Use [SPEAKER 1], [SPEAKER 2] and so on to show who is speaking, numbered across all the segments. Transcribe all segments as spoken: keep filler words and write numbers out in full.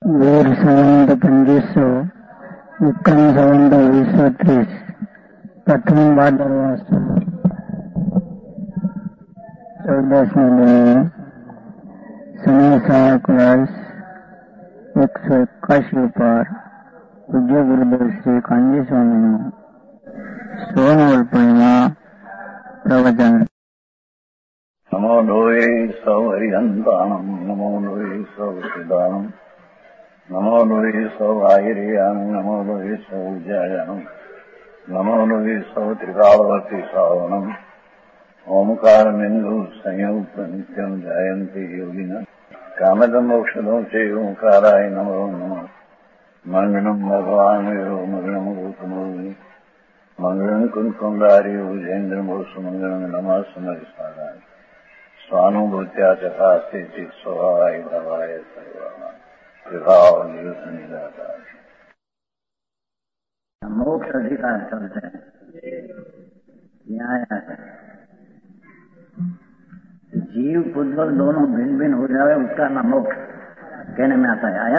[SPEAKER 1] वीर संवंत पच्चीस सौ विक्रम संवंत बीस सौ तीस प्रथम भाद्रवा चौदसमी दिन शनि सहायक वर्ष एक सौ इक्यासी पर पूज्य गुरुदेव श्री कांजी स्वामी सोमवार पूर्णिमा प्रवचन।
[SPEAKER 2] नमो लोये सौहरिहन्तानम् नमो लोये सौसिदानम् नमो लोये सौभागिर्यानम् नमो लोये सौज्यायानम् नमो लोये सौत्रिकालवती सावनम् ओंकारमिन्दु संयुक्त नित्यम् जायन्ति योगिनः कामदम् मोक्षदम् च ओंकाराय नमो नमः। मङ्गलम् भगवान् विरो मङ्गलम् गौतमोनि मङ्गलम् कुन्कुण्डारि भुजेन्द्रमोसु मङ्गलम् नमः समरिसाराय स्वानुभूत्या चकास्ते चित् स्वभावाय भवाय सर्वाणाम् विभाव निदाता।
[SPEAKER 3] मोक्ष अधिकार चलते हैं, न्याय है। जीव पुद्गल दोनों भिन्न भिन्न हो जाए उसका नाम मोक्ष कहने में आता है। आया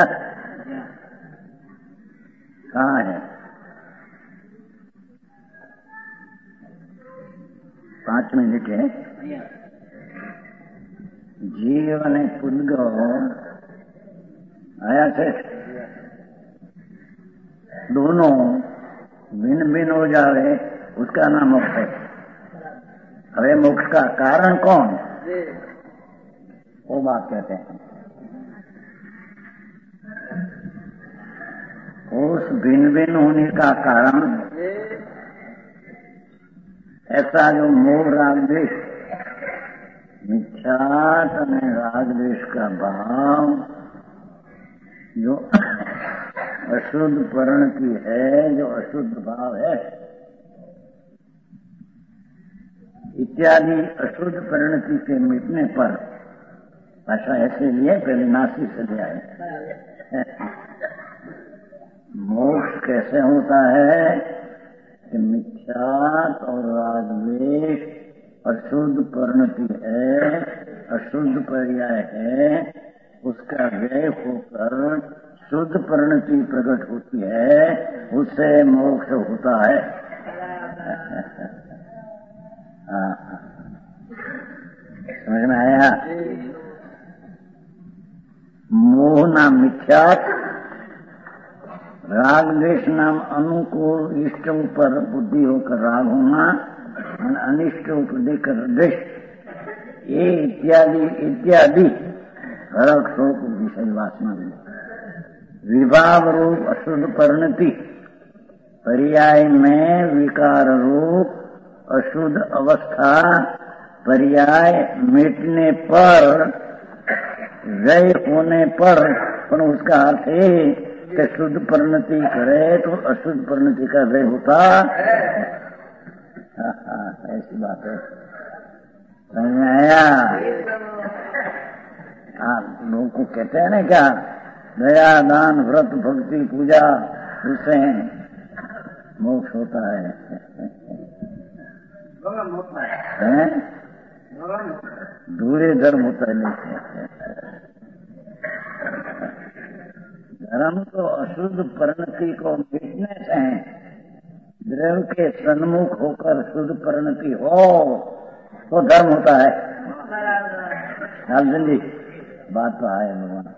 [SPEAKER 3] कहाँ है? पांच मिनट है। जीव ने पुद्गल आया से दोनों भिन्न भिन्न हो जावे उसका नाम मोक्ष है। अरे मोक्ष का कारण कौन? वो बात कहते हैं। उस भिन्न भिन्न होने का कारण ऐसा जो मोह राग द्वेष मिथ्यात में राग द्वेष का भाव जो अशुद्ध परिणति है, जो अशुद्ध भाव है इत्यादि अशुद्ध परिणति के मिटने पर भाषा ऐसे लिए पहले नासिक से ले आए। मोक्ष कैसे होता है कि मिथ्यात और राग द्वेष अशुद्ध परिणति है, अशुद्ध पर्याय है, उसका व्यय होकर शुद्ध परिणति प्रकट होती है, उससे मोक्ष होता है। समझ में आया? मोह नाम मिथ्यात, राग द्वेष नाम अनुकूल इष्टों पर बुद्धि होकर राग होना, अनिष्टों को देकर द्वेष, ये इत्यादि इत्यादि रग शोक विषय वासना में विभाव रूप अशुद्ध परिणति, पर्याय में विकार रूप अशुद्ध अवस्था, पर्याय मिटने पर व्यय होने पर, पर उसका अर्थ है कि शुद्ध परिणति करे तो अशुद्ध परिणति का व्यय होता। ऐसी बात है। समझ में आया? हाँ, लोगों को कहते हैं ना क्या, दया दान व्रत भक्ति पूजा उससे मोक्ष होता है। हैं? दूरे धर्म होता है नहीं। धर्म तो अशुद्ध परिणति को मिटने से द्रव्य के सन्मुख होकर शुद्ध परिणति हो तो धर्म होता है। जी बात तो है भगवान।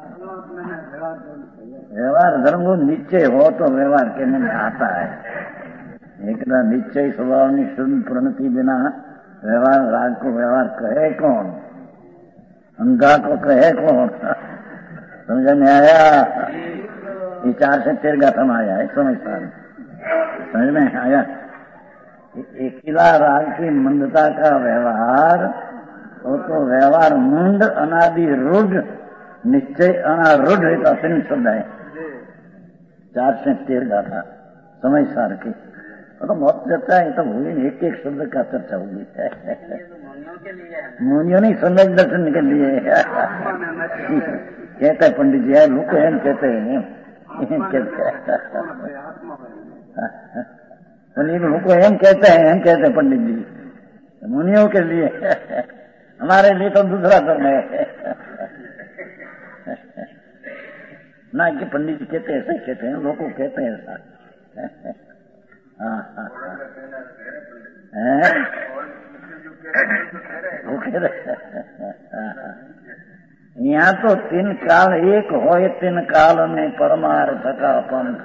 [SPEAKER 3] व्यवहार धर्म को निश्चय हो तो व्यवहार कहने में आता है। एक निश्चय स्वभाव में शुद्ध परिणति बिना व्यवहार राग को व्यवहार कहे कौन? अंधा को कहे कौन? समझ में आया? ये चार से तेर गाथम आया है, समझता है। समझ में आया? अकेला राग की मंदता का व्यवहार वो तो व्यवहार मुंड अनादि रूढ़ निश्चय अनारूढ़ रहता सिंह शब्द है। चार से तेर गाथा समझ सार की तो बहुत चर्चा है। तो भूल एक एक शब्द का चर्चा होगी। मुनियों नहीं सम्यक दर्शन के लिए कहते हैं पंडित जी, लोग एम कहते हैं लोग एम कहते हैं एम कहते हैं पंडित जी, मुनियों के लिए। हमारे लिए तो दूसरा धर्म है। ना कि पंडित जी कहते ऐसे कहते हैं, लोग कहते हैं ऐसा। हाँ हाँ हाँ, वो कह रहे यहाँ तो तीन काल एक होए, तीन काल में परमार्थ का पंथ।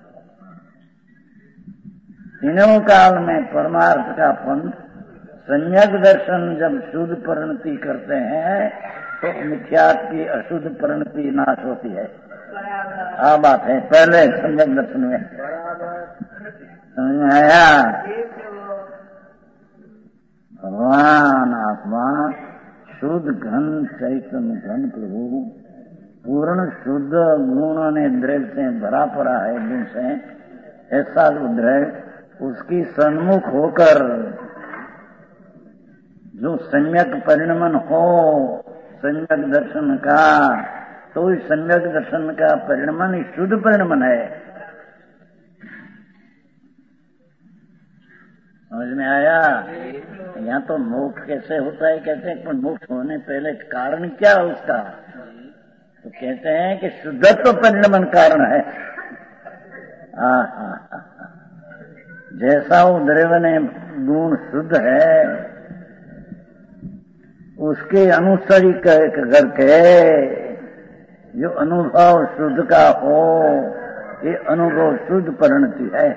[SPEAKER 3] तीनों काल में परमार्थ का पंथ। संयक दर्शन जब शुद्ध परिणति करते हैं तो मिथ्यात्व की अशुद्ध परिणति नाश होती है। आ बात है पहले संयक दर्शन में समझ में आया। भगवान आत्मा शुद्ध घन चैतन्य घन प्रभु पूर्ण शुद्ध गुणों ने द्रव्य से भरा पड़ा है, गुण से ऐसा द्रव्य उसकी सन्मुख होकर जो सम्यक परिणमन हो सम्यक दर्शन का, तो इस सम्यक दर्शन का परिणमन शुद्ध परिणमन है। समझ में आया। यहाँ तो मोक्ष कैसे होता है, कहते हैं पर मोक्ष होने पहले कारण क्या है उसका, तो कहते हैं कि शुद्धत्व परिणमन कारण है। आ, आ, आ, आ। जैसा वो द्रव्य ने गुण शुद्ध है उसके अनुसारी करके जो अनुभव शुद्ध का हो, ये अनुभव शुद्ध परिणति है।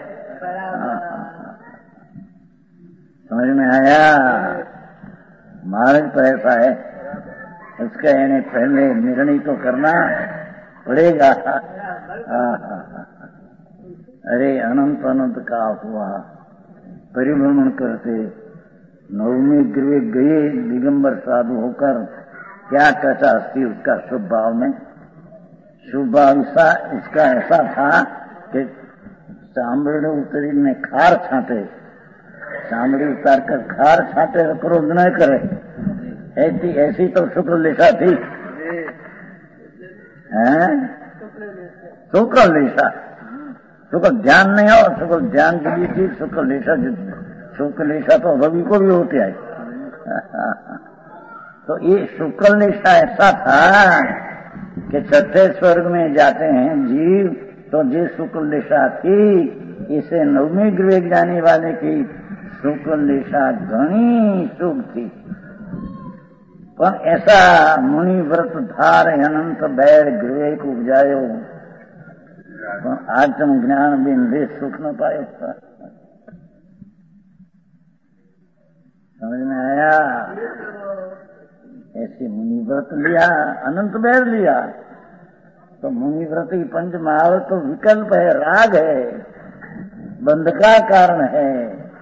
[SPEAKER 3] समझ में आया। मार्ग तो ऐसा है, उसका यानी पहले निर्णय तो करना पड़ेगा। अरे अनंत अनंत का हुआ परिभ्रमण करते नवमी गृह गए दिगंबर साधु होकर, क्या कहता थी उसका शुभ भाव में। शुभ भाव उसका ऐसा था कि चामड़े उतरी में खार छांटे, चामड़ी उतार कर खार छाटे तो क्रोध न करे, ऐसी ऐसी तो शुक्ल लिशा थी। शुक्ल लिशा, शुक्ल ध्यान नहीं हो, शुक्ल ध्यान के लिए थी शुक्ल लिशा। शुक्ल लिशा तो रवि को भी होती है। तो ये शुक्ल लिशा ऐसा था कि छठे स्वर्ग में जाते हैं जीव, तो जो शुक्ल लिशा थी इसे नवमी गृह जाने वाले की शुक्ल लिशा घनी शुभ थी। पर ऐसा मुनि व्रत धार अनंत बैर गृह को उपजायो, आत्म ज्ञान बिंदे सुख न पायो। समझ में आया। ऐसे मुनि व्रत लिया, अनंत बैर लिया, तो मुनि व्रत की पंच महावत तो विकल्प है, राग है, बंध का कारण है।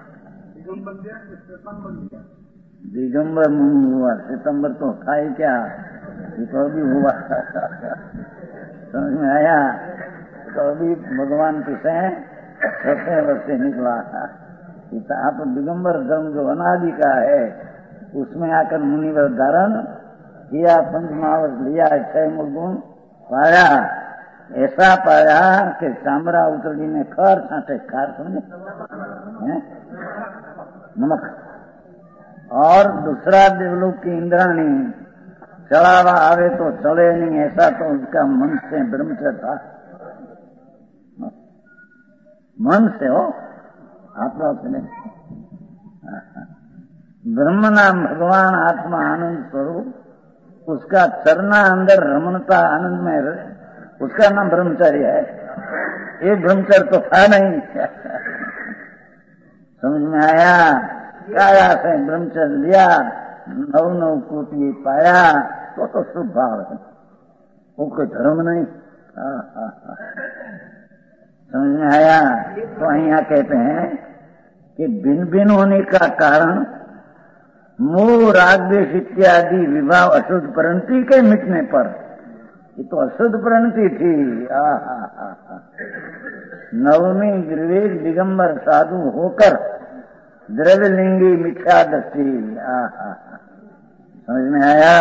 [SPEAKER 3] दिगंबर मुनि हुआ, सितंबर तो था ही क्या, तो भी हुआ। समझ में आया। तो अभी भगवान कृष्ण छठे वर्ष से निकला। आप दिगंबर धर्म जो अनादि का है उसमें आकर मुनिवर धारण किया, पंच महावत लिया, छह गुण पाया। ऐसा पाया कि चामड़ा उतरली में खार छाटे, खार समझे नमक। और दूसरा देवलोक की इंद्राणी चढ़ावा आवे तो चले नहीं, ऐसा तो उसका मन से ब्रह्मचर्य था। मन से हो, आत्मा से नहीं। ब्रह्म नाम भगवान आत्मा आनंद स्वरूप, उसका चरना अंदर रमणता आनंद में, उसका नाम ब्रह्मचर्य है। ये ब्रह्मचर्य तो था नहीं। समझ में आया। काया से ब्रह्मचर्य लिया, नव नव कोटि पाया, तो तो शुभ भाव है, वो कोई धर्म नहीं। समझ में आया। तो यहाँ कहते हैं कि भिन्न भिन्न होने का कारण मोह राग द्वेष इत्यादि विभाव अशुद्ध परिणति के मिटने पर, ये तो अशुद्ध परिणति थी। नवमी गिरवेश दिगंबर साधु होकर द्रव्यलिंगी मिथ्या दृष्टि। समझ में आया।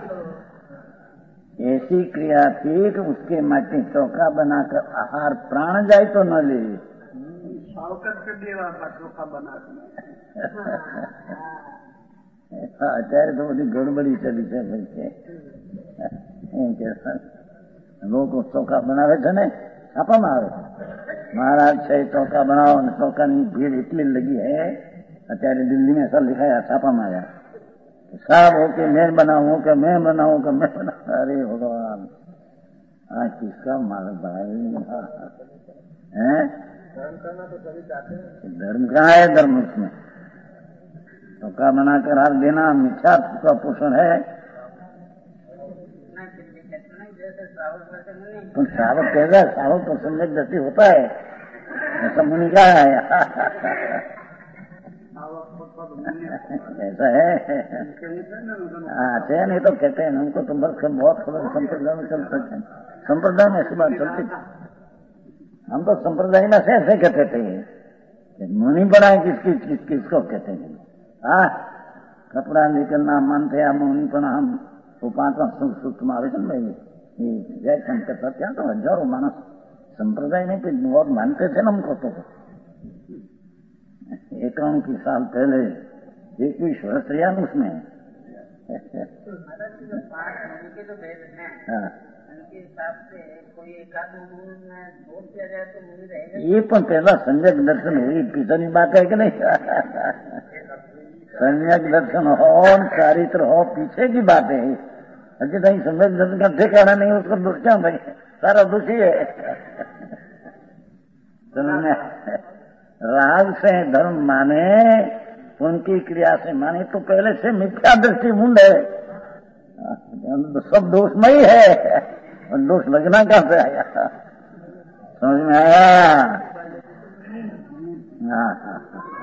[SPEAKER 3] ऐसी क्रिया थी कि उसके माटी चौका बनाकर आहार प्राण जाए तो न ले। चौका बना અત્યારે તો બધી ગડબડી ચલી છે ભાઈ છે એમ કે લોકો ચોખા બનાવે છે ને છાપામાં આવે महाराज છે ચોખા બનાવો ને ચોખાની ભીડ એટલી લગી હે અત્યારે દિલ્હી में सब लिखाया छापा में आया साहब हो के मैं बनाऊं कि मैं बनाऊं कि मैं बनाऊं अरे भगवान आज किसका माल भाई है धर्म कहाँ है धर्म उसमें चौका बनाकर हाथ देना मिथ्या का पोषण है तो श्रावक कहेगा श्रावक तो सम्यक दृष्टि होता है ऐसा मुनि क्या है ऐसा है अच्छा नहीं तो कहते हैं हमको तो बस बहुत खबर संप्रदाय में चलते थे संप्रदाय में ऐसी बात चलती थी हम तो संप्रदाय में से ऐसे कहते थे मुनि बनाए किसकी किस किसको कहते हैं हाँ कपड़ा निकलना मानते हैं मुनि पण हम वो पांचवा सूक्ष्म આવે છે ને ભાઈ ये जय शंकर सत्या तो हजारों मानस संप्रदाय में भी बहुत मानते थे ना हमको तो इक्यावन की साल पहले इक्कीस वर्ष रिया उसमें ये पण पहला सम्यक दर्शन हुई पीछे बात है कि नहीं सम्यक दर्शन हो चारित्र हो पीछे की बात है अभी नहीं सम्यक दर्शन का ठिकाना नहीं उसको दोष क्या भाई सारा दोषी है राग से धर्म माने उनकी क्रिया से माने तो पहले से मिथ्या दृष्टि मुंड है तो सब दोषमयी है और दोष लगना कहां से आया समझ में आया हाँ हाँ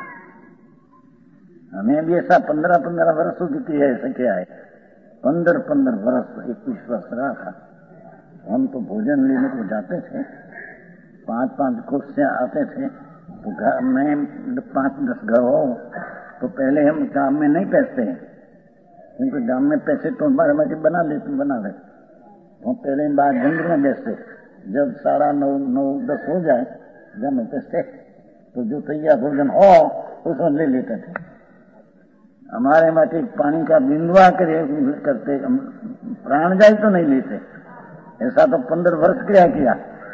[SPEAKER 3] हमें भी ऐसा पंद्रह पंद्रह वर्षों की किया ऐसा क्या है पंद्रह पंद्रह वर्ष इक्कीस वर्ष रहा था हम तो भोजन लेने को जाते थे पांच पांच कोस से आते थे तो घर में पांच दस घर हो तो पहले हम गांव में नहीं पैसते क्योंकि गांव में पैसे तो हमारे मजे बना लेते बना ले तो पहले बाहर जंगल में बेचते जब साढ़ा नौ नौ दस हो जाए घर में पैसते तो जो तैयार भोजन हो उसमें ले लेते थे हमारे माथे पानी का बिंदुआ करते प्राण जाए तो नहीं लेते ऐसा तो पंद्रह वर्ष क्रिया किया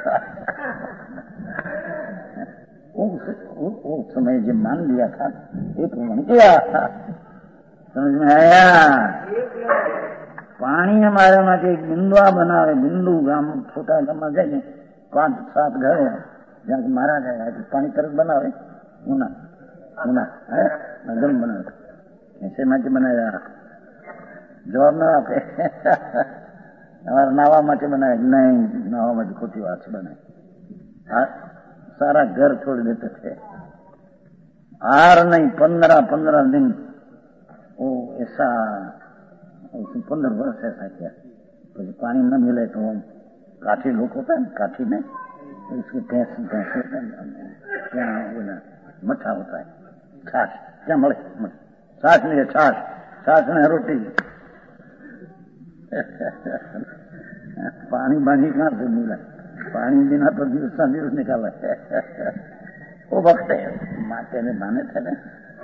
[SPEAKER 3] उस, उस, उस समय जो मान लिया था एक मन किया समझ में आया पानी हमारे माथे एक बिंदुआ बनावे बिंदु गांव छोटा गांव जाए पांच सात घर है जहाँ मारा गया है पानी तरफ बनावे उना उना है नगम बनावे ऐसे माटे बनाया जवाब न आपे हमारा नावा माटे बनाया नहीं नावा माटे खोटी बात से बनाए सारा घर छोड़ देते थे आर नहीं पंद्रह पंद्रह दिन वो ऐसा पंद्रह वर्ष ऐसा किया तो पानी न मिले तो काठी लोग होता है काठी में उसकी भैंस भैंस क्या मठा होता है छाछ क्या मले छाछ नहीं छाछ छाछ ने रोटी पानी बानी कहाँ से मिला पानी बिना तो दिवस का दिवस निकाला वो वक्त माते ने माने थे ना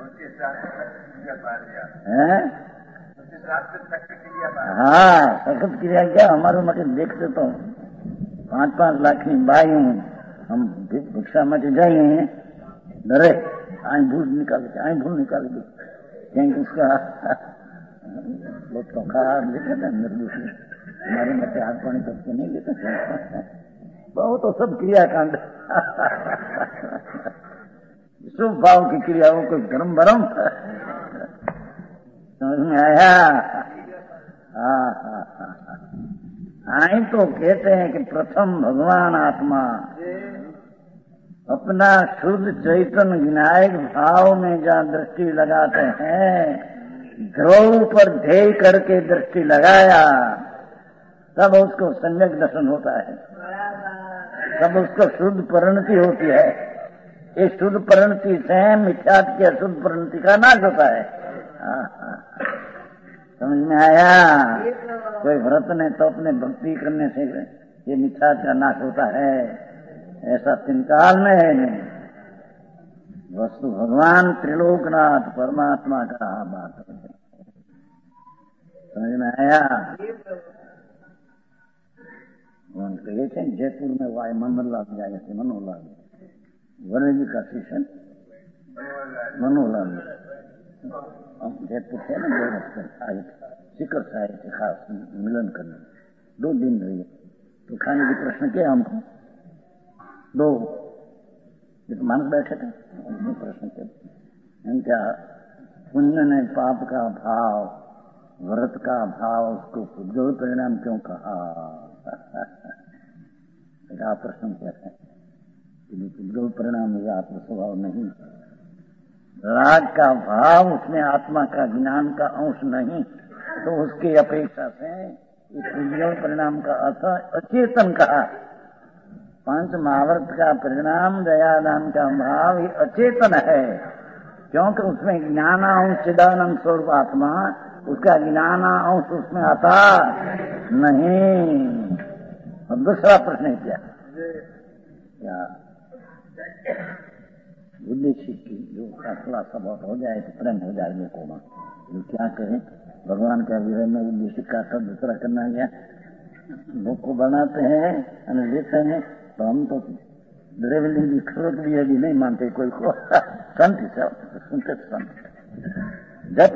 [SPEAKER 3] हाँ सखत क्रिया क्या हमारे मतलब देखते तो पांच पांच लाख की बाई हूँ हम भिक्षा में जाइए डरे आई भूल निकाले आई भूल निकाले क्योंकि उसका लोग तो खा लेते थे निर्दोष हमारे मत हाथ पानी करके नहीं लेते थे बहुत तो सब क्रियाकांड शुभ भाव की क्रियाओं को गरम भरम समझ में आया हाँ हाँ हाँ आई तो कहते हैं कि प्रथम भगवान आत्मा अपना शुद्ध चैतन्य विनायक भाव में जहाँ दृष्टि लगाते हैं ध्रुव पर ध्येय करके दृष्टि लगाया तब उसको सम्यक दर्शन होता है तब उसको शुद्ध परिणति होती है इस शुद्ध परिणति से मिथ्यात्व की अशुद्ध परिणति का नाश होता है समझ में आया कोई व्रत ने तो अपने भक्ति करने से ये मिथ्यात्व का नाश होता है ऐसा तिनकाल में है नहीं वस्तु भगवान त्रिलोकनाथ परमात्मा का बात है समझ में आया કહે છે ને જયપુર में वाय मनोहरलाल जाए थे मनोहरलाल वरुण जी का शिष्य मनोहरलाल हम जयपुर थे ना आए शिखर से आए थे खास मिलन करने दो दिन रहे तो खाने के प्रश्न क्या हमको दो जो मानस बैठे थे उनके प्रश्न थे इनका पुण्य ने पाप का भाव व्रत का भाव उसको पुद्गल परिणाम क्यों कहा आप प्रश्न कहते हैं पुद्गल परिणाम ये आत्म स्वभाव नहीं राग का भाव उसमें आत्मा का ज्ञान का अंश नहीं तो उसकी अपेक्षा से पुद्गल परिणाम का अर्थ अचेतन कहा पंच महाव्रत का परिणाम दयादान का भाव ही अचेतन है क्योंकि उसमें ज्ञानांश चिदानंद स्वरूप आत्मा उसका ज्ञानांश उसमें आता नहीं। और दूसरा प्रश्न क्या क्या उद्देश्य की जो का खुलासा बहुत हो जाए तो प्रेम हो जाए को जो क्या करें भगवान का विरह में उद्देश्य का सब दूसरा करना गया लोग को बनाते हैं और लेते हैं तो हम तो ड्रेवलिंग की खरोट भी अभी नहीं मानते कोई को संत सब सुनते संत जब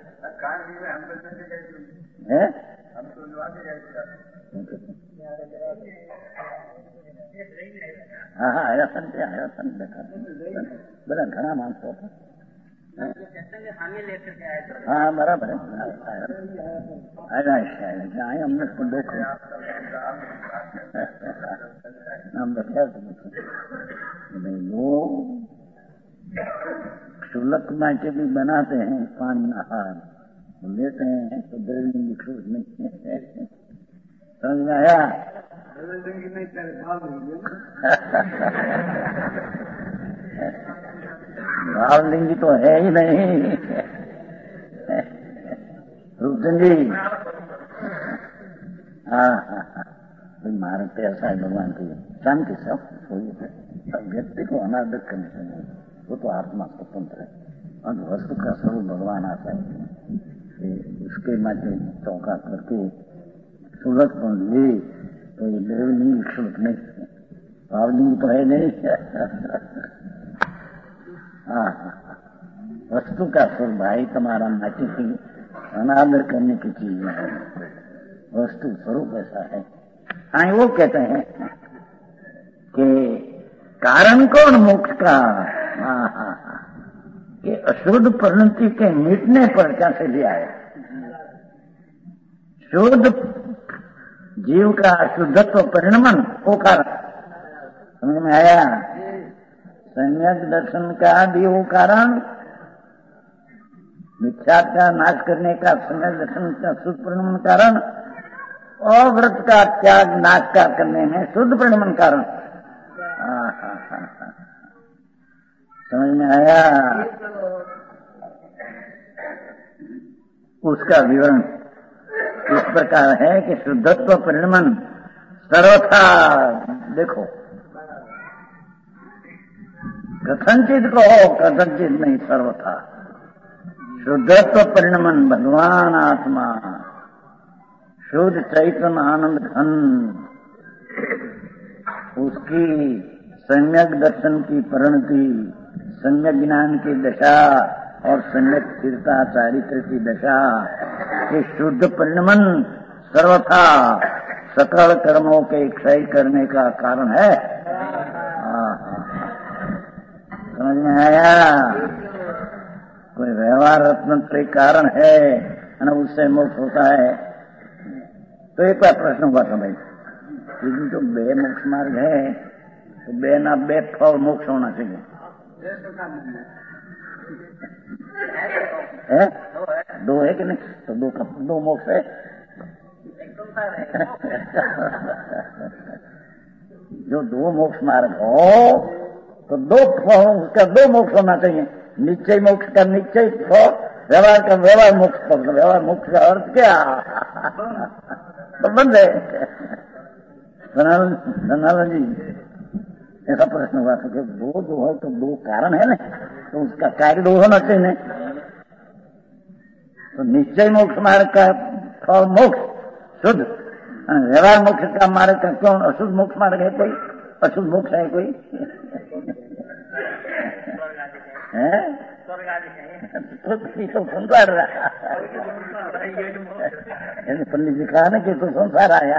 [SPEAKER 3] है हाँ हाँ आया संत आया संत देखा बड़ा घना मानस होता हाँ बराबर है आया आए हमने देखो हम देखा वो शुल्क माटे भी बनाते हैं पानी आहार लेते हैं तो दर्जन की खोज नहीं समझ में आया भावलिंगी तो है ही नहीं रूपचंद जी हाँ हाँ हाँ मारे पे ऐसा है भगवान की शांति सब व्यक्ति को अनादर करने से नहीं वो तो आत्मा स्वतंत्र है और वस्तु का स्वरूप भगवान आता है उसके माध्यम चौका करके सूरत बन ले तो ये देवलिंग शुल्क नहीं भावलिंग तो है नहीं हाँ वस्तु का स्वरूप भाई तुम्हारा माटी की अनादर करने की चीज है वस्तु स्वरूप ऐसा है। हाँ वो कहते हैं कि कारण कौन मोक्ष का हाँ हाँ हाँ ये अशुद्ध परिणति के मिटने पर कैसे ले आया शुद्ध जीव का शुद्धत्व परिणमन वो कारण समझ में आया सम्यक दर्शन का भी वो कारण मिथ्या का नाश करने का सम्यक दर्शन का शुद्ध परिणमन कारण और व्रत का त्याग नाश का करने में शुद्ध परिणमन कारण समझ में आया उसका विवरण इस प्रकार है कि शुद्धत्व परिणमन सर्वथा देखो कथनचित कहो कथनचित नहीं सर्वथा शुद्धत्व परिणमन भगवान आत्मा शुद्ध चैतन्य आनंद घन उसकी सम्यक दर्शन की परिणति सम्यक ज्ञान की दशा और सम्यक स्थिरता चारित्र की दशा के शुद्ध परिणमन सर्वथा सकल कर्मों के क्षय करने का कारण है। समझ में आया कोई व्यवहार रत्न कारण है ना उससे मोक्ष होता है तो एक बार प्रश्न हुआ था भाई लेकिन तो बे मोक्ष मार्ग है तो बे ना बे फल मोक्ष होना चाहिए है? दो है कि नहीं तो दो का दो मोक्ष है जो दो मोक्ष मार्ग हो तो दो फल उसका दो मोक्ष होना चाहिए निश्चय मोक्ष का निश्चय फल व्यवहार का व्यवहार मोक्ष फल व्यवहार मोक्ष का अर्थ क्या तो बंद है धनालन जी ऐसा प्रश्न हुआ था कि दो दो है तो दो कारण है ना तो उसका कार्य दो होना चाहिए तो निश्चय मोक्ष मार्ग का फल मोक्ष शुद्ध व्यवहार मोक्ष का मार्ग का कौन अशुद्ध मोक्ष मार्ग है? कोई अशुद्ध मोक्ष है कोई? है तो संसार रहा। पंडित जी कहा ना कि तो संसार आया।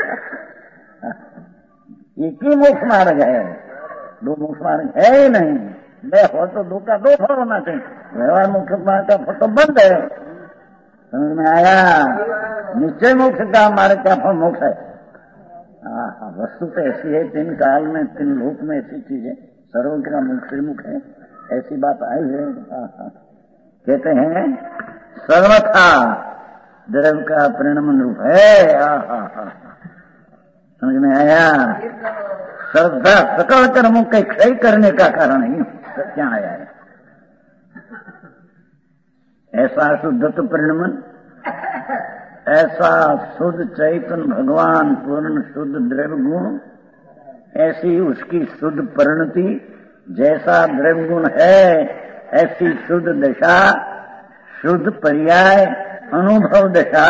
[SPEAKER 3] एक ही मोक्ष मार्ग है, दो मोक्ष मार्ग है ही नहीं। दे हो तो दो का दो फल होना चाहिए। व्यवहार मोक्ष मार्ग का फल तो बंद है। समझ में आया? निश्चय मोक्ष का मार्ग का फल मोक्ष है। हाँ, वस्तु तो ऐसी है, तीन काल में तीन लोक में ऐसी चीज है, सर्व का मुख श्रीमुख है, ऐसी बात आई है। कहते हैं सर्वथा द्रव्य का परिणाम रूप है। समझ में आया? श्रद्धा सकल कर्मों के क्षय करने का कारण ही क्या आया है। ऐसा शुद्धत्व परिणमन, ऐसा शुद्ध चैतन्य भगवान पूर्ण शुद्ध द्रव्य गुण, ऐसी उसकी शुद्ध परिणति, जैसा द्रव्य गुण है ऐसी शुद्ध दशा, शुद्ध पर्याय, अनुभव दशा,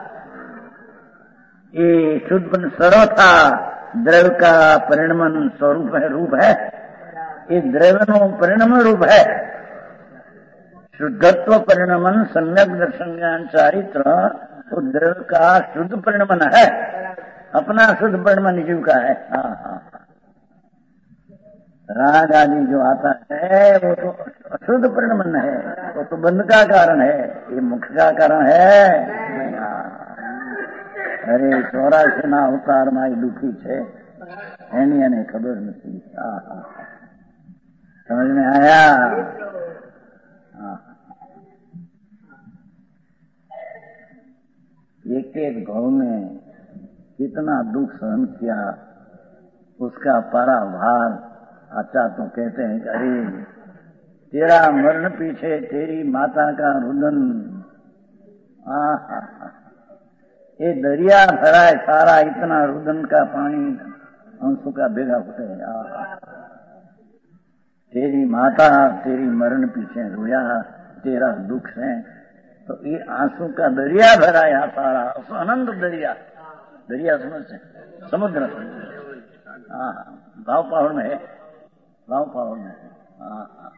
[SPEAKER 3] ये शुद्ध सर्वथा द्रव्य का परिणमन स्वरूप है, रूप है। ये द्रव्य परिणमन रूप है। शुद्धत्व परिणमन सम्यक दर्शन ज्ञान चारित्र तो द्रव्य का शुद्ध परिणमन है, अपना शुद्ध परिणमन जीव का है। हाँ हाँ, राग आदि जो आता है वो तो अशुद्ध परिणमन है, वो तो बंध का कारण है, ये मोक्ष का कारण है। अरे चौरासी ना अवतार माई दुखी छे एनी एने खबर नहीं। समझ में आया? एक एक गांव में कितना दुख सहन किया, उसका पराभार। अच्छा तो कहते हैं कि अरे तेरा मरण पीछे तेरी माता का रुदन, आहा ये दरिया भरा है सारा, इतना रुदन का पानी अंशों का भेगा होते है। तेरी माता तेरी मरण पीछे रोया, तेरा दुख है, तो ये आंसू का दरिया भरा है सारा, आनंद दरिया। दरिया समझ से समुद्र, हाँ भाव पहाड़ में है, भाव पहाड़ में है। हाँ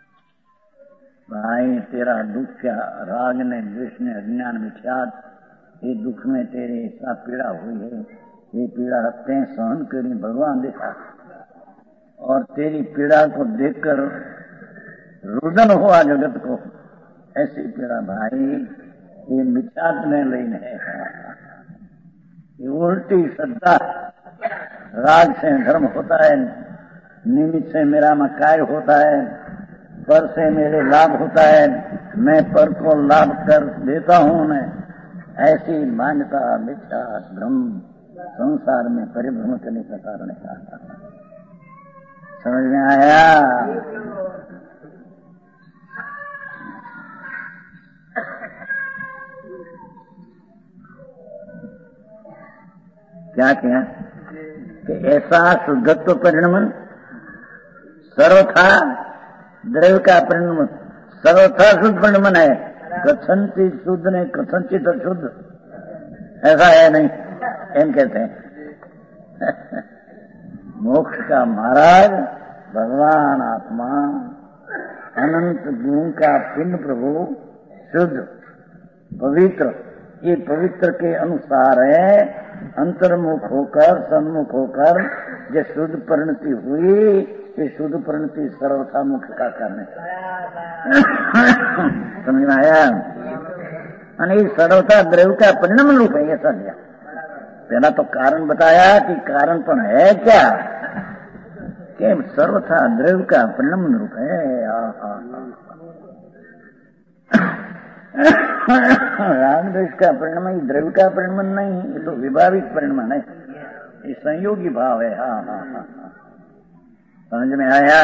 [SPEAKER 3] भाई तेरा दुख क्या, राग ने द्वेष ने अज्ञान मिथ्यात, ये दुख में तेरे ऐसा पीड़ा हुई है, ये पीड़ा रखते हैं सहन करी भगवान देखा, और तेरी पीड़ा को देखकर रुदन हुआ जगत को, ऐसी पीड़ा भाई ये मिथ्यात में लीन है। ये उल्टी श्रद्धा, राग से धर्म होता है, निमित्त से मेरा मकाय होता है, पर से मेरे लाभ होता है, मैं पर को लाभ कर देता हूँ, मैं ऐसी मान्यता मिथ्या भ्रम संसार में परिभ्रम करने का कारण है। समझ में आया? क्या क्या कि ऐसा शुद्धत्व परिणमन, सर्वथा द्रव्य का परिणमन, सर्वथा शुद्ध परिणमन है। कथनचित शुद्ध नहीं, कथनचित अशुद्ध ऐसा है नहीं, एम कहते हैं। मोक्ष का महाराज भगवान आत्मा अनंत गुण का पिंड प्रभु शुद्ध पवित्र, ये पवित्र के अनुसार है, अंतर्मुख होकर सन्मुख होकर जो शुद्ध परिणति हुई, ये शुद्ध परिणति सर्वथा मुख का कारण है। समझ में आया? यानी सर्वथा द्रव्य का परिणाम रूप है, ऐसा दिया। पहला तो कारण बताया कि कारण पण है क्या, कि सर्वथा द्रव्य का परिणाम रूप है। राग द्वेष का परिणाम द्रव्य का परिणाम नहीं, ये तो विभाविक परिणाम है, ये संयोगी भाव है। हाँ हाँ हाँ, समझ में आया?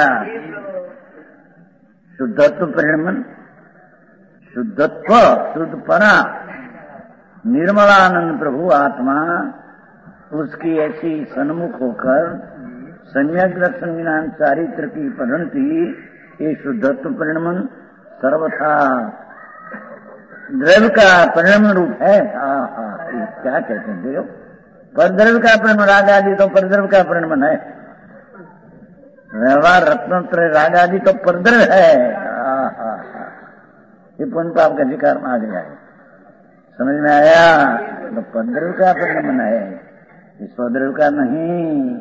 [SPEAKER 3] शुद्धत्व परिणाम, शुद्धत्व शुद्ध परा निर्मलानंद प्रभु आत्मा, उसकी ऐसी सन्मुख होकर सम्यक दर्शन ज्ञान चारित्र की परिणति, ये शुद्धत्व परिणाम सर्वथा द्रव्य का परिणाम रूप है। हाँ हाँ, क्या कहते हैं देखो, परद्रव्य का परिणाम राग आदि तो परद्रव्य का परिणाम है। व्यवहार रत्नत्रय राग आदि तो परद्रव्य है। ये पुण्य पाप का अधिकार में आ गया है। समझ में आया? तो परद्रव्य का परिणाम है, स्वद्रव्य का नहीं।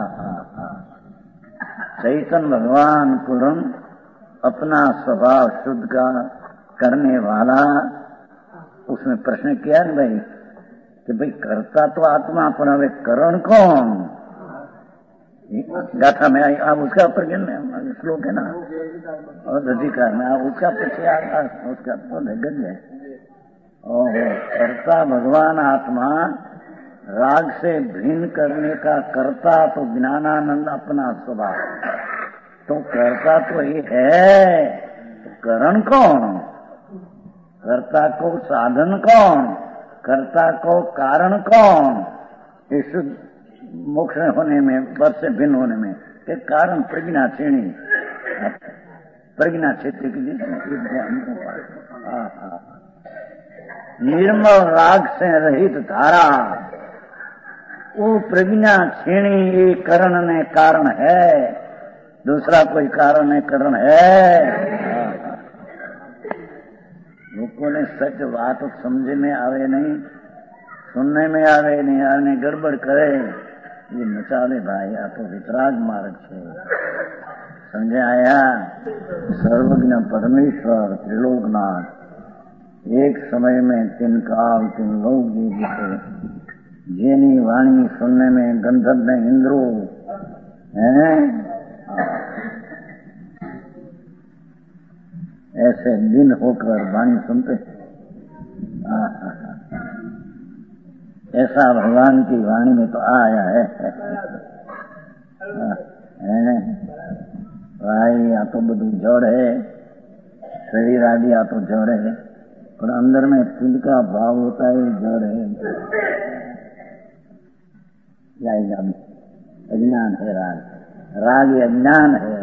[SPEAKER 3] चैतन्य भगवान पूर्ण अपना स्वभाव शुद्ध का करने वाला। उसमें प्रश्न किया न भाई कि भाई करता तो आत्मा पर हमें करण कौन? गाथा में आई आप उसका ऊपर श्लोक है ना, और अधिकार में आप उसका पीछे उसका तो गज है। और कर्ता भगवान आत्मा, राग से भिन्न करने का कर्ता तो ज्ञानानंद अपना स्वभाव। तो कर्ता तो ये है, तो करण कौन? कर्ता को साधन कौन? कर्ता को कारण कौन? इस मोक्ष होने में, वर से भिन्न होने में के कारण प्रज्ञा श्रेणी, प्रज्ञा क्षेत्र की निर्मल राग से रहित धारा, वो प्रज्ञा श्रेणी ये करण ने कारण है, दूसरा कोई कारण नहीं करण है। लोगों ने सच बात समझ में आवे नहीं, सुनने में आवे नहीं, आने गड़बड़ करे, ये नचाले भाई आ तो वितराग मार्ग है। समझे आया? सर्वज्ञ परमेश्वर त्रिलोकनाथ, एक समय में तीन काल तीन लोग जीते, जेनी वाणी सुनने में गंधर्व में इंद्रो हैं, ऐसे दिन होकर वाणी सुनते। ऐसा भगवान की वाणी में तो आया है, है? भाई या तो બધું जड़ है, शरीर आदि या तो जड़ है, और अंदर में तिल का भाव होता है, जड़ है। या अज्ञान है राग, राग अज्ञान है।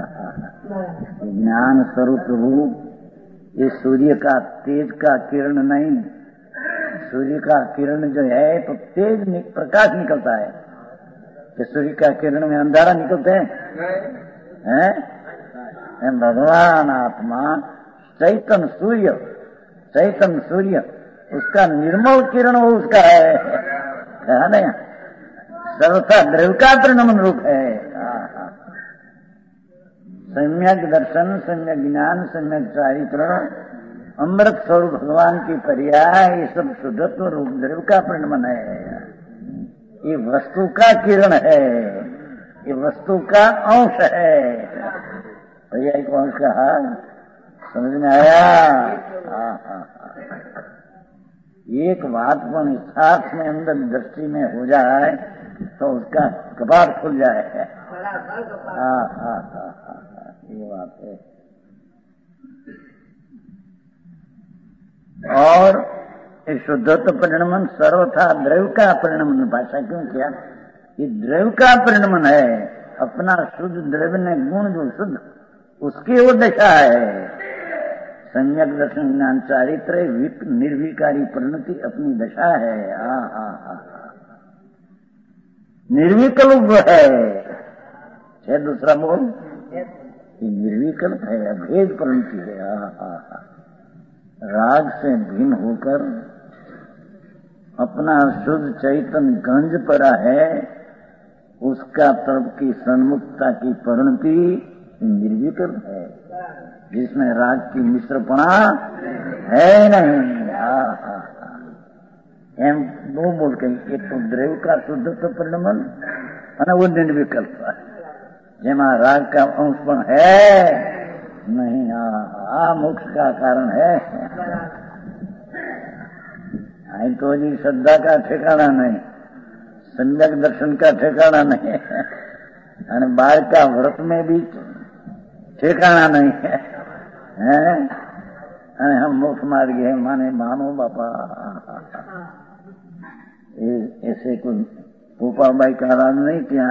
[SPEAKER 3] ज्ञान स्वरूप रूप ये सूर्य का तेज का किरण नहीं, सूर्य का किरण जो है तो तेज नि, प्रकाश निकलता है कि सूर्य का किरण में अंधारा निकलते हैं, हैं? भगवान आत्मा चैतन्य सूर्य, चैतन्य सूर्य उसका निर्मल किरण वो उसका है, है ना? सर्वथा द्रव्य का परिणमन रूप है। सम्यक दर्शन, सम्यक ज्ञान, सम्यक चारित्र, अमृत स्वरूप भगवान की पर्याय, ये सब शुद्धत्व रूप द्रव्य का परिणमन है। ये वस्तु का किरण है, ये वस्तु का अंश है। भैया एक अंश कहा, समझ में आया? हाँ हाँ एक बात पर यथार्थ में अंदर दृष्टि में हो जाए तो उसका कपाट खुल जाए। हाँ हाँ हाँ हाँ ये बात है। और इस शुद्धत्व परिणमन सर्वथा द्रव्य का परिणमन, भाषा क्यों किया? ये द्रव्य का परिणमन है। अपना शुद्ध द्रव्य ने गुण जो शुद्ध, उसकी वो दशा है। सम्यक दर्शन ज्ञान चारित्र निर्विकारी परिणति अपनी दशा है। हाँ हाँ हाँ निर्विकल्प है। है दूसरा बोल, ये निर्विकल्प है, अभेद परिणति है। हाँ हाँ हाँ राग से भिन्न होकर अपना शुद्ध चैतन्य गंज पड़ा है, उसका तरफ की सन्मुखता की परिणति निर्विकल्प है, जिसमें राग की मिश्रपणा है नहीं। हाँ हाँ एम दो बोल के, एक तो द्रव्य का शुद्धत्व परिणमन અને वो निर्विकल्प है, જેમાં राग का अंशपण है नहीं। आ मोक्ष का कारण है। आई तो जी श्रद्धा का ठिकाना नहीं, सम्यक दर्शन का ठिकाना नहीं, और बाल का व्रत में भी ठिकाना नहीं है, हैं? अरे हम मोक्ष मार्ग है माने मानो बापा। ऐसे कोई गोपाल भाई का राज नहीं किया।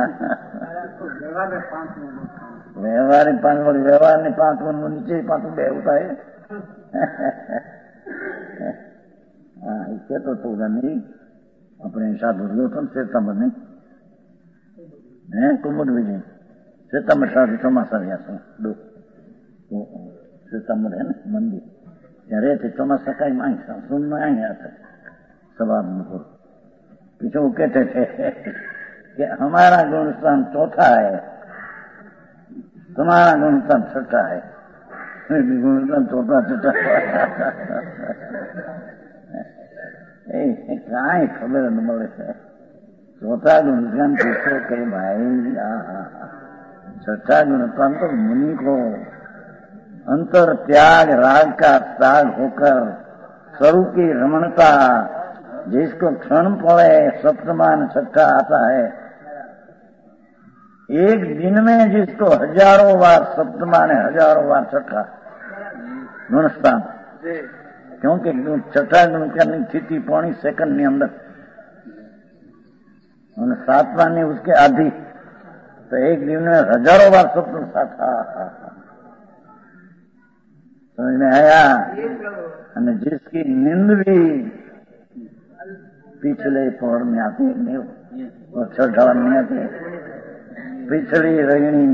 [SPEAKER 3] व्यवहार पांच वर्ष व्यवहार ने पांच वर्ष नीचे पांच बे होता है। हाँ इससे तो होगा नहीं। अपने साधु दुर्योधन श्वेतांबर नहीं है, कुमुद विजय श्वेतांबर साधु ચોમાસા રહ્યા છે દો श्वेतांबर है ना मंदिर ત્યાં રહે थे ચોમાસા કઈ माई सुन में आई आता सवार को पीछे वो कहते थे कि हमारा गुणस्थान चौथा है, तुम्हारा गुणस्थान छठा है। गुणस्थान चौथा छठा कहीं खबर न મળે છે। चौथा गुणस्थान पूछो के भाई छठा गुणस्थान तो मुनि को अंतर त्याग राग का त्याग होकर स्वरूप की रमणता जिसको क्षण पड़े सप्तमान छठा आता है, एक दिन में जिसको हजारों बार सप्तमान है हजारों बार छठा गुणस्थान, क्योंकि छठा गुण करनी स्थिति पौनी सेकंड के अंदर और सातवां ने उसके आधी, तो एक दिन में हजारों बार सप्तम साथा समझ में आया। जिसकी नींद भी पिछले पौड़ में आते नहीं और छठा में आते पिछली रजनी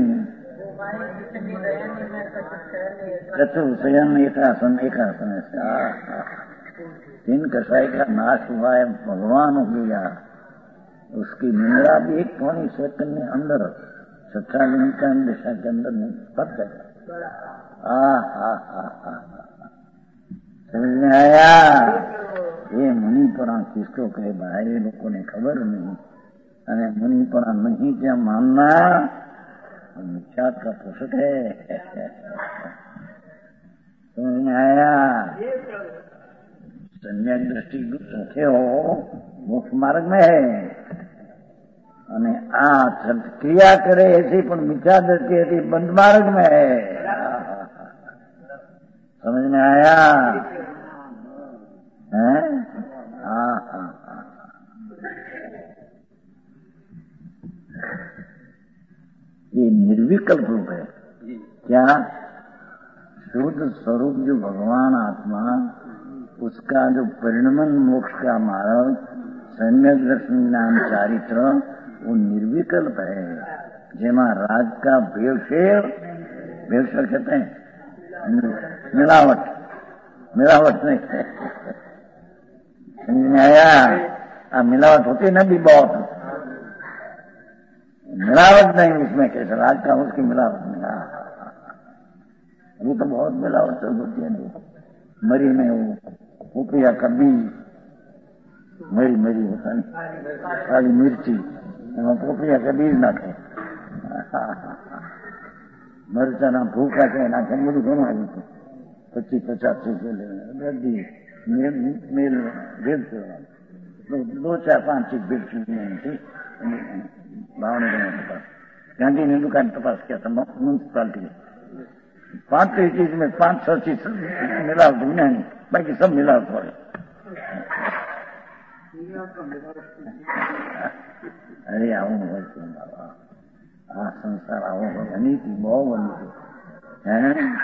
[SPEAKER 3] चतुर्शयन एकासन एकासन तीन कसाई का नाश हुआ है, भगवान हो गया, उसकी निंद्रा भी एक पौनी सेकंड में अंदर छठा दिन का दिशा के अंदर नहीं पक गया। समझ में आया। ये मुनिपरा किसको कहे भाई, लोगों ने खबर नहीं। अरे मुनिपरा नहीं क्या मानना मिथ्यात का पुस्तक है। समझ में आया। सम्यक दृष्टि रखे हो मोक्ष मार्ग में है અને આ ક્રિયા કરે ऐसी પણ मिथ्या दृष्टि ऐसी बंद मार्ग में है। समझ में आया है। हाँ हाँ हाँ ये निर्विकल्प रूप है। क्या शुद्ध स्वरूप जो भगवान आत्मा, उसका जो परिणमन मोक्ष का मार्ग सम्यक दर्शन ज्ञान चारित्र वो निर्विकल्प है। जेमा राज का भेषेल भेषेल कहते हैं मिलावट, मिलावट नहीं समझ में आया। अब मिलावट होती ना भी बहुत, मिलावट नहीं उसमें कैसे राज का उसकी मिलावट नहीं। अभी तो बहुत मिलावट चल होती है। मरी में वो उपया का बीज मरी मरी होता नहीं, काली मिर्ची पोपड़िया का बीज नाखे, मरचा ना भूखा के नाखे બધું ઘણું આવ્યું છે। પચીસ પચાસ રૂપિયા બધી મેલ ભેળસેળ दो चार पांच चीज भेड़सेल थी। भावनगर में तपास गांधी ने दुकान तपास किया था म्यूनसिपालिटी में, पांच चीज में पांच छह चीज मिलावट नहीं, बाकी सब मिलावट वाले। अरे આવું હોય છે બાબા, આ સંસાર આવો હોય। અનીતિ બહુ અનીતિ है,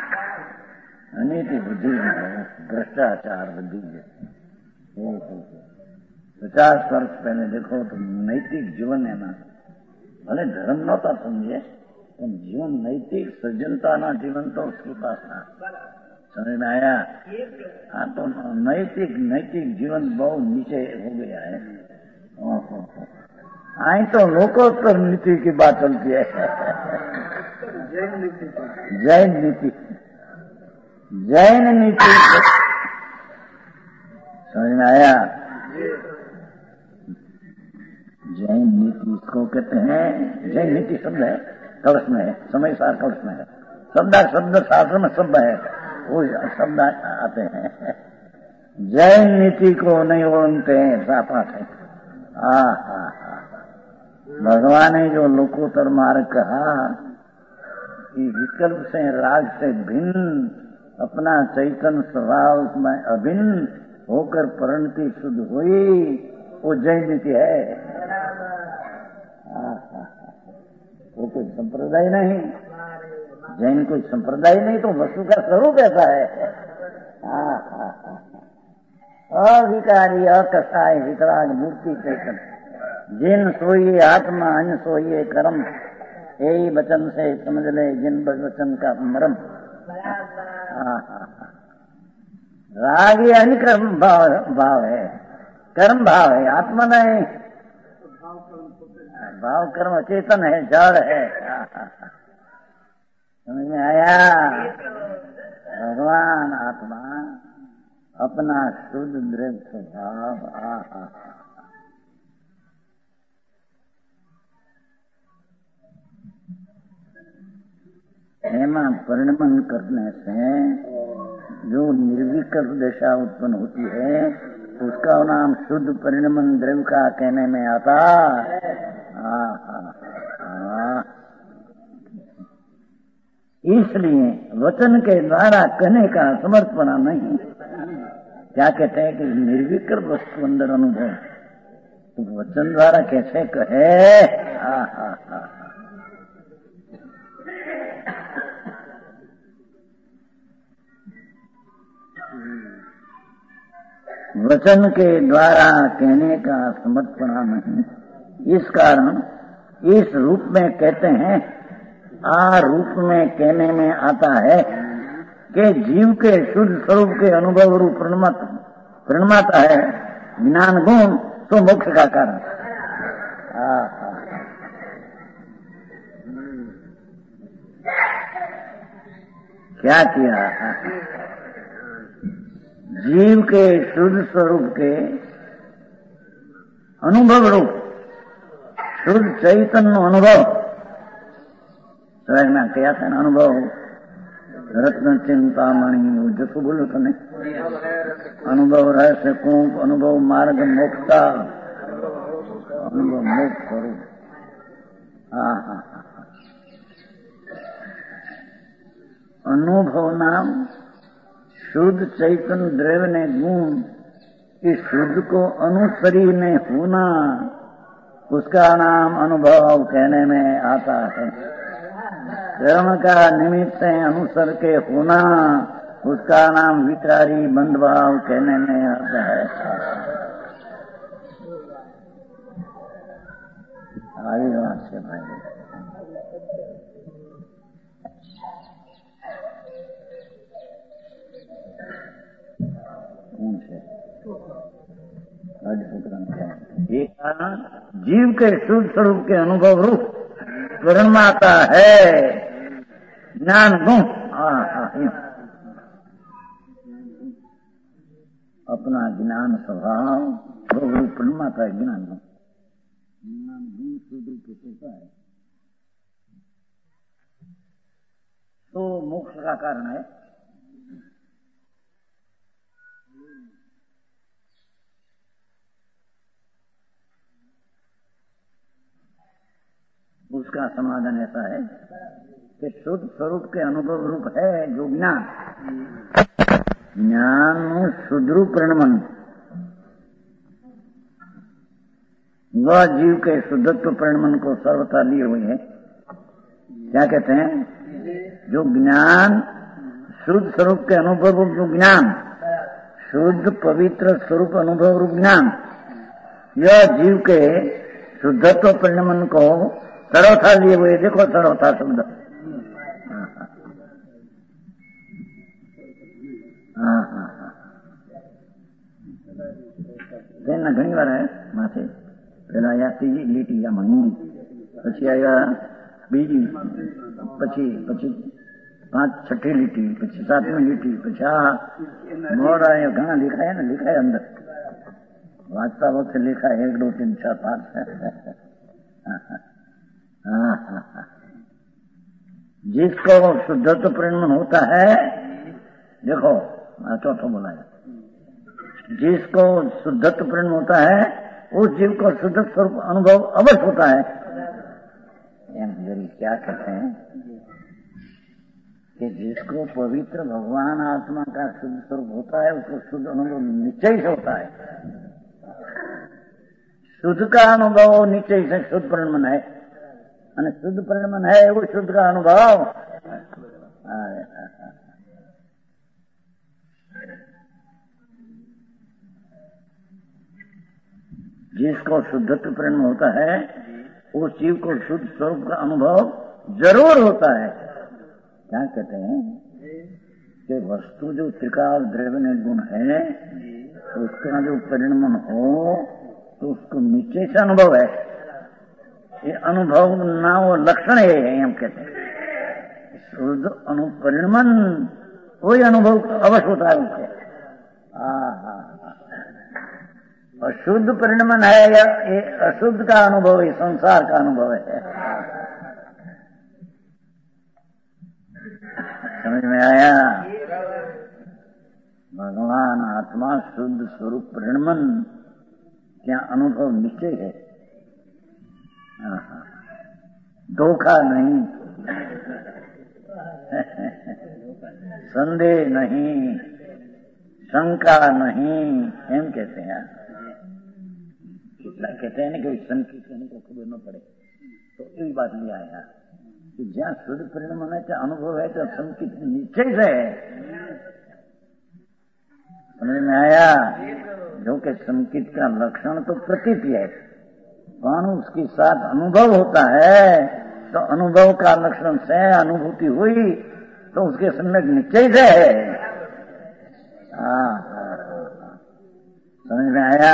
[SPEAKER 3] अनिति बुद्धि भ्रष्टाचार बुद्धि है। पचास वर्ष पहले देखो तो नैतिक जीवन है ना, भले धर्म नता समझे પણ जीवन नैतिक सज्जनता ना जीवन तो उसके पास ना। समझ में आया। हाँ तो नैतिक नैतिक जीवन बहुत नीचे हो गया है। आई तो लोकोत्तर नीति की बात चलती है। जैन नीति, जैन नीति, जैन नीति समझ में आया। जैन नीति इसको कहते हैं, जैन नीति शब्द है कलश में है, समय सार कलश में है, शब्द शब्द शास्त्र में शब्द है, वो शब्द आते हैं। जैन नीति को नहीं ओढ़ते हैं सापात है। हा हा हा भगवान ने जो लोकोत्तर मार्ग कहा कि विकल्प से राग से भिन्न अपना चैतन्य स्वभाव में अभिन्न होकर परिणति शुद्ध हुई, वो जैन नीति है। वो कोई संप्रदाय नहीं, जैन कोई संप्रदाय नहीं, तो वस्तु का स्वरूप ऐसा है। अविकारी अकसाय वितराग मूर्ति चेतन, जिन सोइए आत्मा अन सोइए कर्म, यही वचन से समझ ले जिन वचन का मरम। राग ये अनिक्रम भाव भाव है, कर्म भाव है, आत्मा नहीं। भाव कर्म चेतन है, जड़ है। समझ में आया? भगवान आत्मा अपना शुद्ध दृढ़ स्वभाव आहा हेमा परिणमन करने से जो निर्विकल्प दशा उत्पन्न होती है उसका नाम शुद्ध परिणमन द्रव्य का कहने में आता। इसलिए वचन के द्वारा कहने का समर्पण नहीं। क्या कहते हैं कि निर्विकल्प वस्तु अंदर अनुभव, तो वचन द्वारा कैसे कहे? आ, आ, आ, वचन के द्वारा कहने का समर्पण नहीं। इस कारण इस रूप में कहते हैं, आ रूप में कहने में आता है कि जीव के शुद्ध स्वरूप के अनुभव रूप प्रणमाता है ज्ञान गुण, तो मोक्ष का कारण। क्या किया? जीव के शुद्ध स्वरूप के अनुभव रूप शुद्ध चैतन्य अनुभव समझना क्या था? अनुभव रत्न चिंतामणि जो बोलो तो नहीं, अनुभव रहस्य कुंभ, अनुभव मार्ग मोक्ता, अनुभव मोक्ष स्वरूप। हाँ हाँ अनुभव नाम शुद्ध चैतन्य द्रव्य ने गुण, इस शुद्ध को अनुसरी ने होना, उसका नाम अनुभव कहने में आता है। कर्म का निमित्त से अनुसर के होना, उसका नाम विकारी बंधभाव कहने में आता है। आगे बात से भाई एक कारण जीव के शुद्ध स्वरूप के अनुभव रूप प्रणमाता है ज्ञान गुण। अपना ज्ञान स्वभाव रूप प्रणमाता है ज्ञान गुण। ज्ञान गुण शुद्ध रूप होता है तो मोक्ष का कारण है। उसका समाधान ऐसा है कि शुद्ध स्वरूप के अनुभव रूप है जो ज्ञान, ज्ञान शुद्ध रूप प्रणमन, वह जीव के शुद्धत्व प्रणमन को सर्वथा लिए हुए है। क्या कहते हैं? जो ज्ञान शुद्ध स्वरूप के अनुभव रूप जो ज्ञान, शुद्ध पवित्र स्वरूप अनुभव रूप ज्ञान, यह जीव के शुद्धत्व प्रणमन को सर्वथा लिए हुए। देखो सर्वथा शब्द, हाँ हाँ हाँ તેના ઘણી વાર માથે પેલા આયા ત્રીજી લીટી આમાં હિન્દી, પછી આવ્યા બીજી, પછી પછી પાંચ છઠ્ઠી લીટી, પછી સાતમી લીટી, પછી આ મોડા ઘણા लिखाया ને लिखाया અંદર વાંચતા વખતે लिखाया एक दो तीन चार पाँच। जिसको शुद्धत्व प्रणमन होता है, देखो चौथा बोला है, जिसको शुद्धत्व प्रणमन होता है उस जीव को शुद्ध स्वरूप अनुभव अवश्य होता है। क्या कहते हैं कि जिसको पवित्र भगवान आत्मा का शुद्ध स्वरूप होता है उसको शुद्ध अनुभव निश्चय से होता है। शुद्ध का अनुभव निश्चय से शुद्ध प्रणमन है, અને શુદ્ધ પરિણમન है वो शुद्ध का अनुभव। जिसको शुद्धत्व परिणाम होता है उस जीव को शुद्ध स्वरूप का अनुभव जरूर होता है। क्या कहते हैं कि वस्तु जो त्रिकाल द्रव्य निर्गुण है उसका जो परिणमन हो तो उसको नीचे से अनुभव है। ये अनुभव ना वो लक्षण है, हम कहते हैं शुद्ध अनुपरिणमन वही अनुभव अवश्य होता है उसको। और शुद्ध परिणमन है या ये अशुद्ध का अनुभव है, संसार का अनुभव है। समझ में आया? भगवान आत्मा शुद्ध स्वरूप परिणमन क्या अनुभव निश्चय है। धोखा नहीं, संदेह नहीं, शंका नहीं, हम कहते हैं। कितना कहते हैं ना कि शंकित कहने को खबर न पड़े, तो एक बात ले आया कि जहाँ शुद्ध परिणाम है तो अनुभव है तो शंकित निश्चय से है। समझ में आया? जो कि संकित का लक्षण तो प्रतीति है, कौन उसके साथ अनुभव होता है तो अनुभव का लक्षण से अनुभूति हुई तो उसके सम्यक निश्चय से है। समझ में आया?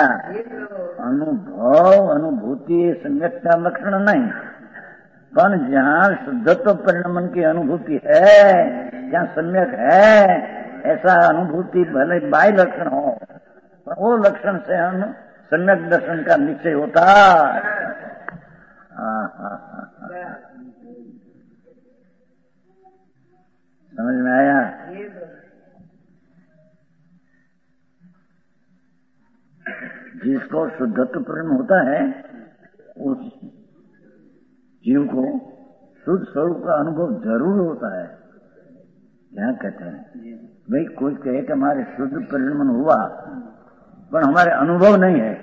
[SPEAKER 3] अनुभव अनुभूति सम्यक का लक्षण नहीं, पर जहाँ शुद्धत्व परिणमन की अनुभूति है, जहाँ सम्यक है, ऐसा अनुभूति भले बाह्य लक्षण हो पर वो लक्षण से हम सम्यक दर्शन का निश्चय होता। समझ में आया? जिसको शुद्धत्व परिणम होता है उस जीव को शुद्ध स्वरूप का अनुभव जरूर होता है। क्या कहते हैं भाई, कोई कहे कि हमारे शुद्ध परिणमन हुआ पर हमारे अनुभव नहीं है,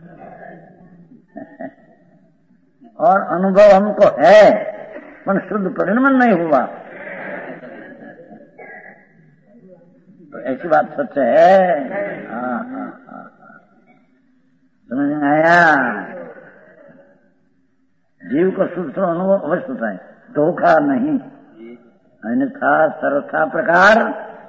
[SPEAKER 3] और अनुभव हमको है पर शुद्ध परिणमन नहीं हुआ, तो ऐसी बात सच है। हाँ हाँ हाँ, समझ में आया? जीव को शुद्ध अनुभव अवश्य होता है, धोखा नहीं, अन्यथा सर्वथा प्रकार।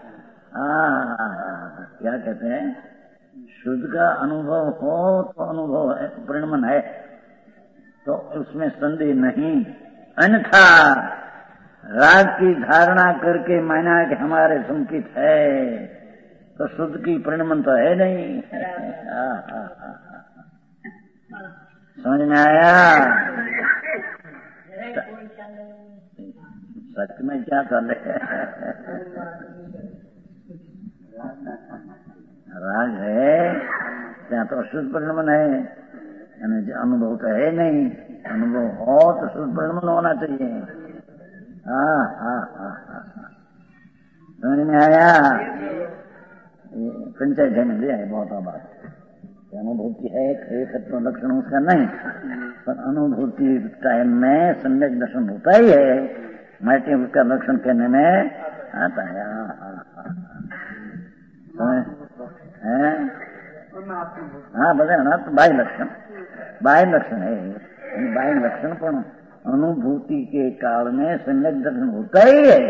[SPEAKER 3] क्या कहते हैं, शुद्ध का अनुभव हो तो अनुभव है, परिणमन है तो उसमें संदेह नहीं। अन्यथा राग की धारणा करके माना कि हमारे संकित है तो शुद्ध की परिणमन तो है नहीं। समझ में आया? सच में क्या चले? राग है क्या तो शुद्ध परिणमन है, यानी अनुभव तो है नहीं। अनुभव हो तो शुद्ध परिणमन होना चाहिए। हाँ हाँ हाँ हाँ, समझ में आया? पंचायत में दिया है बहुत बात। अनुभूति है एकत्व लक्षण उसका नहीं, पर अनुभूति टाइम में सम्यक दर्शन होता ही है, मैटे उसका लक्षण कहने में आता है। हाँ बोले ना, तो बाह्य लक्षण बाह्य लक्षण है, बाह्य लक्षण पर अनुभूति के काल में सम्यक दर्शन होता ही है।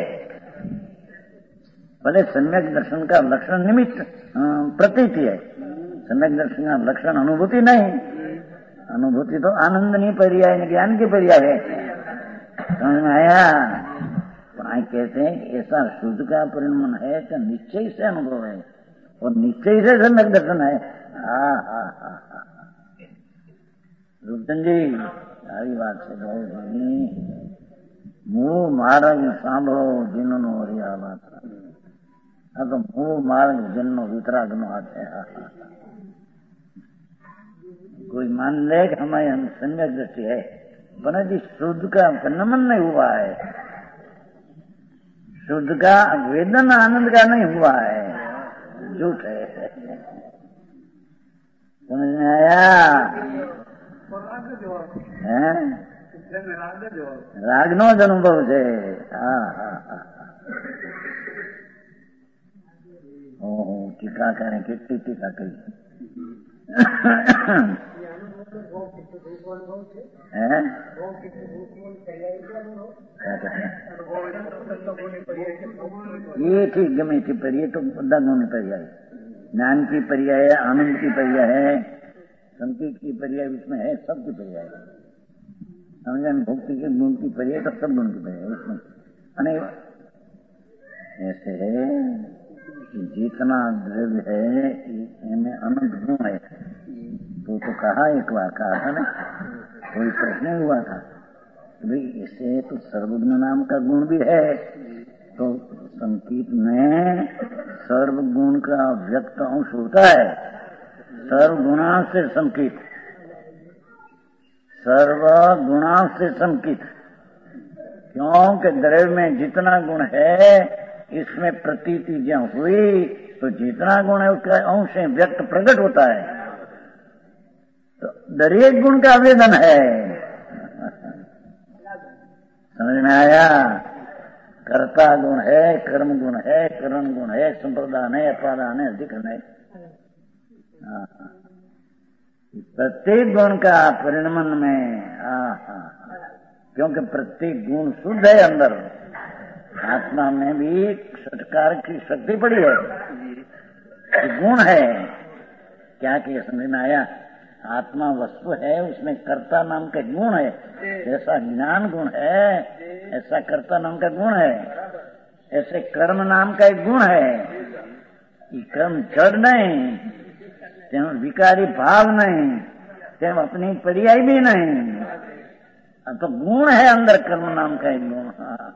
[SPEAKER 3] भले सम्यक दर्शन का लक्षण निमित्त प्रतीति है, सम्यक दर्शन का लक्षण अनुभूति नहीं। अनुभूति तो आनंद नहीं पर्याय, ज्ञान की पर्याय है। समझ में आया? कहते हैं ऐसा शुद्ध का परिणमन है तो निश्चय से अनुभव है और निश्चय से सम्यक दर्शन है। हाँ हाँ हाँ हाँ, रूपचंद जी सारी बात से बहुत मुंह मार्ग सांभो जिन्नो रिया बात। अब तो मुंह मार्ग जिन्नो वितराग नो आते हैं। कोई मान ले कि हमारे सम्यक दृष्टि है, पर जी शुद्ध का परिणमन नहीं हुआ है, शुद्ध का वेदन आनंद का नहीं हुआ है, झूठ है। समझ में आया? रागनो अनुभव છે। हाँ हाँ हाँ, ओहो टीका करें, कितनी टीका करी। हैं? ये ठीक गमे की पर, ये तो બધા ગુણ पर्याय, ज्ञान की पर्याय है, आनंद की पर्याय है, संकेत की पर्याय इसमें है, सब की पर्याय है। समझन भक्ति के गुण की पर्याय तो सब गुण की पर्याय है इसमें। अने ऐसे है कि जितना द्रव्य है इनमें अनंत गुण है। तो तो कहा एक बार कहा था ना, कोई प्रश्न हुआ था भाई इसे तो सर्वगुण नाम का गुण भी है, तो संकेत में सर्वगुण का व्यक्त अंश होता है। सर्वगुणा से संकेत, सर्वगुणा से संकेत, क्योंकि द्रव्य में जितना गुण है इसमें प्रतीति जब हुई तो जितना गुण है उसका अंश व्यक्त प्रकट होता है। तो दरेक गुण का आवेदन है। समझ में आया? कर्ता गुण है, कर्म गुण है, करण गुण है, संप्रदान है, अपादान है, अधिकरण है। प्रत्येक गुण का परिणमन में आ, आ, क्योंकि प्रत्येक गुण शुद्ध है अंदर। आत्मा में भी षटकार की शक्ति पड़ी है, गुण है। क्या किया समझ में आया? आत्मा वस्तु है, उसमें कर्ता नाम का गुण है। जैसा ज्ञान गुण है ऐसा कर्ता नाम का गुण है, ऐसे कर्म नाम का एक गुण है। ये कर्म जड़ नहीं, तेम विकारी भाव नहीं, तेम अपनी पर्याय भी नहीं, तो गुण है अंदर कर्म नाम का एक गुण।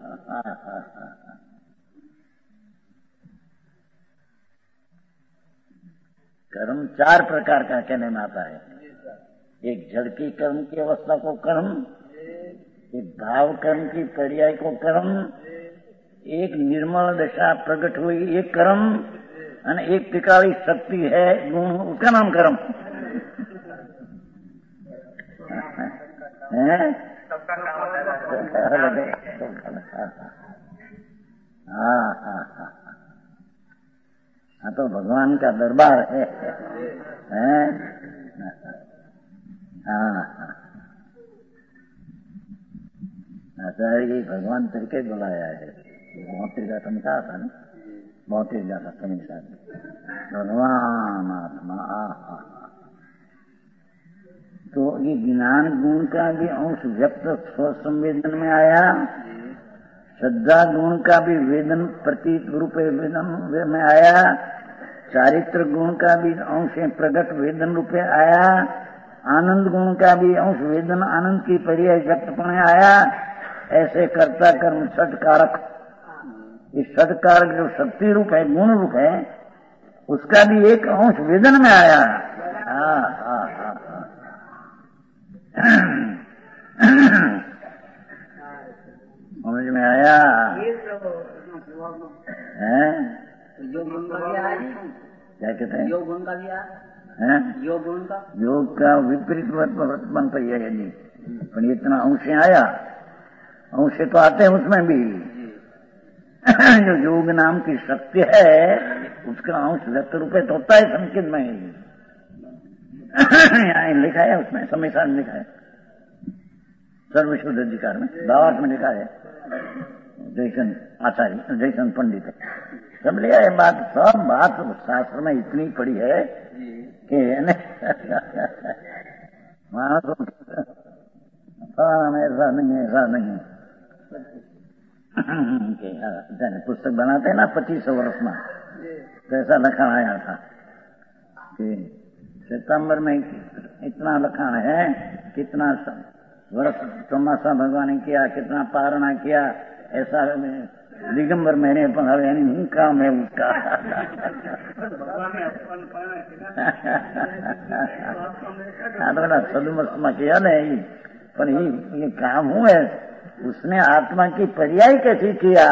[SPEAKER 3] कर्म चार प्रकार का कहने में आता है। एक जड़ की कर्म की अवस्था को कर्म, एक भाव कर्म की पर्याय को कर्म, एक निर्मल दशा प्रकट हुई एक कर्म, और एक टिकाली शक्ति है गुण, उसका नाम कर्म है। हाँ हाँ हाँ हाँ, तो भगवान का दरबार है, हैं? हाँ हाँ, ये भगवान तरीके बुलाया है। बहुत ही जाता कहा था ना, बहुत ही जाता समीक्षा भगवान आत्मा। आहा, तो ये ज्ञान गुण का भी अंश व्यक्त स्व संवेदन में आया, श्रद्धा गुण का भी वेदन प्रतीक रूप वेदन में आया, चारित्र गुण का भी अंश प्रगट वेदन रूप आया, आनंद गुण का भी अंश वेदन आनंद की पर्याय व्यक्तपणे आया। ऐसे कर्ता कर्म षट कारक, इस षट कारक जो शक्ति रूप है, गुण रूप है, उसका भी एक अंश वेदन में आया। हाँ हाँ हाँ समझ में आया? है
[SPEAKER 1] योग गुण का भी आया,
[SPEAKER 3] क्या कहते हैं?
[SPEAKER 1] योग गुण का भी आया
[SPEAKER 3] है,
[SPEAKER 1] योग गुण का,
[SPEAKER 3] योग का विपरीत वर्तमान पर्याय है जी, पर इतना अंश आया। अंश तो आते हैं उसमें भी। जो योग नाम की शक्ति है उसका अंश व्यक्त रूप तो होता है संकेत में। यहाँ लिखा है, उसमें समय साथ लिखा है, सर्वशुद्ध अधिकार में भावार्थ में लिखा है। जैसन आचार्य, जैसन पंडित है, सब लिया है बात। सब बात शास्त्र में इतनी पड़ी है कि वहां तो ऐसा नहीं ऐसा नहीं पुस्तक बनाते हैं ना पच्चीस सौ वर्ष में, तो ऐसा लखन आया था कि सितंबर में इतना लखन है, कितना वर्ष चौमासा भगवान ने किया, कितना पारणा किया, ऐसा दिगंबर महीने पर यानी काम है उसका। सदुमस में किया नहीं, पर ये, ये काम हुआ है, उसने आत्मा की पर्याय कैसी किया,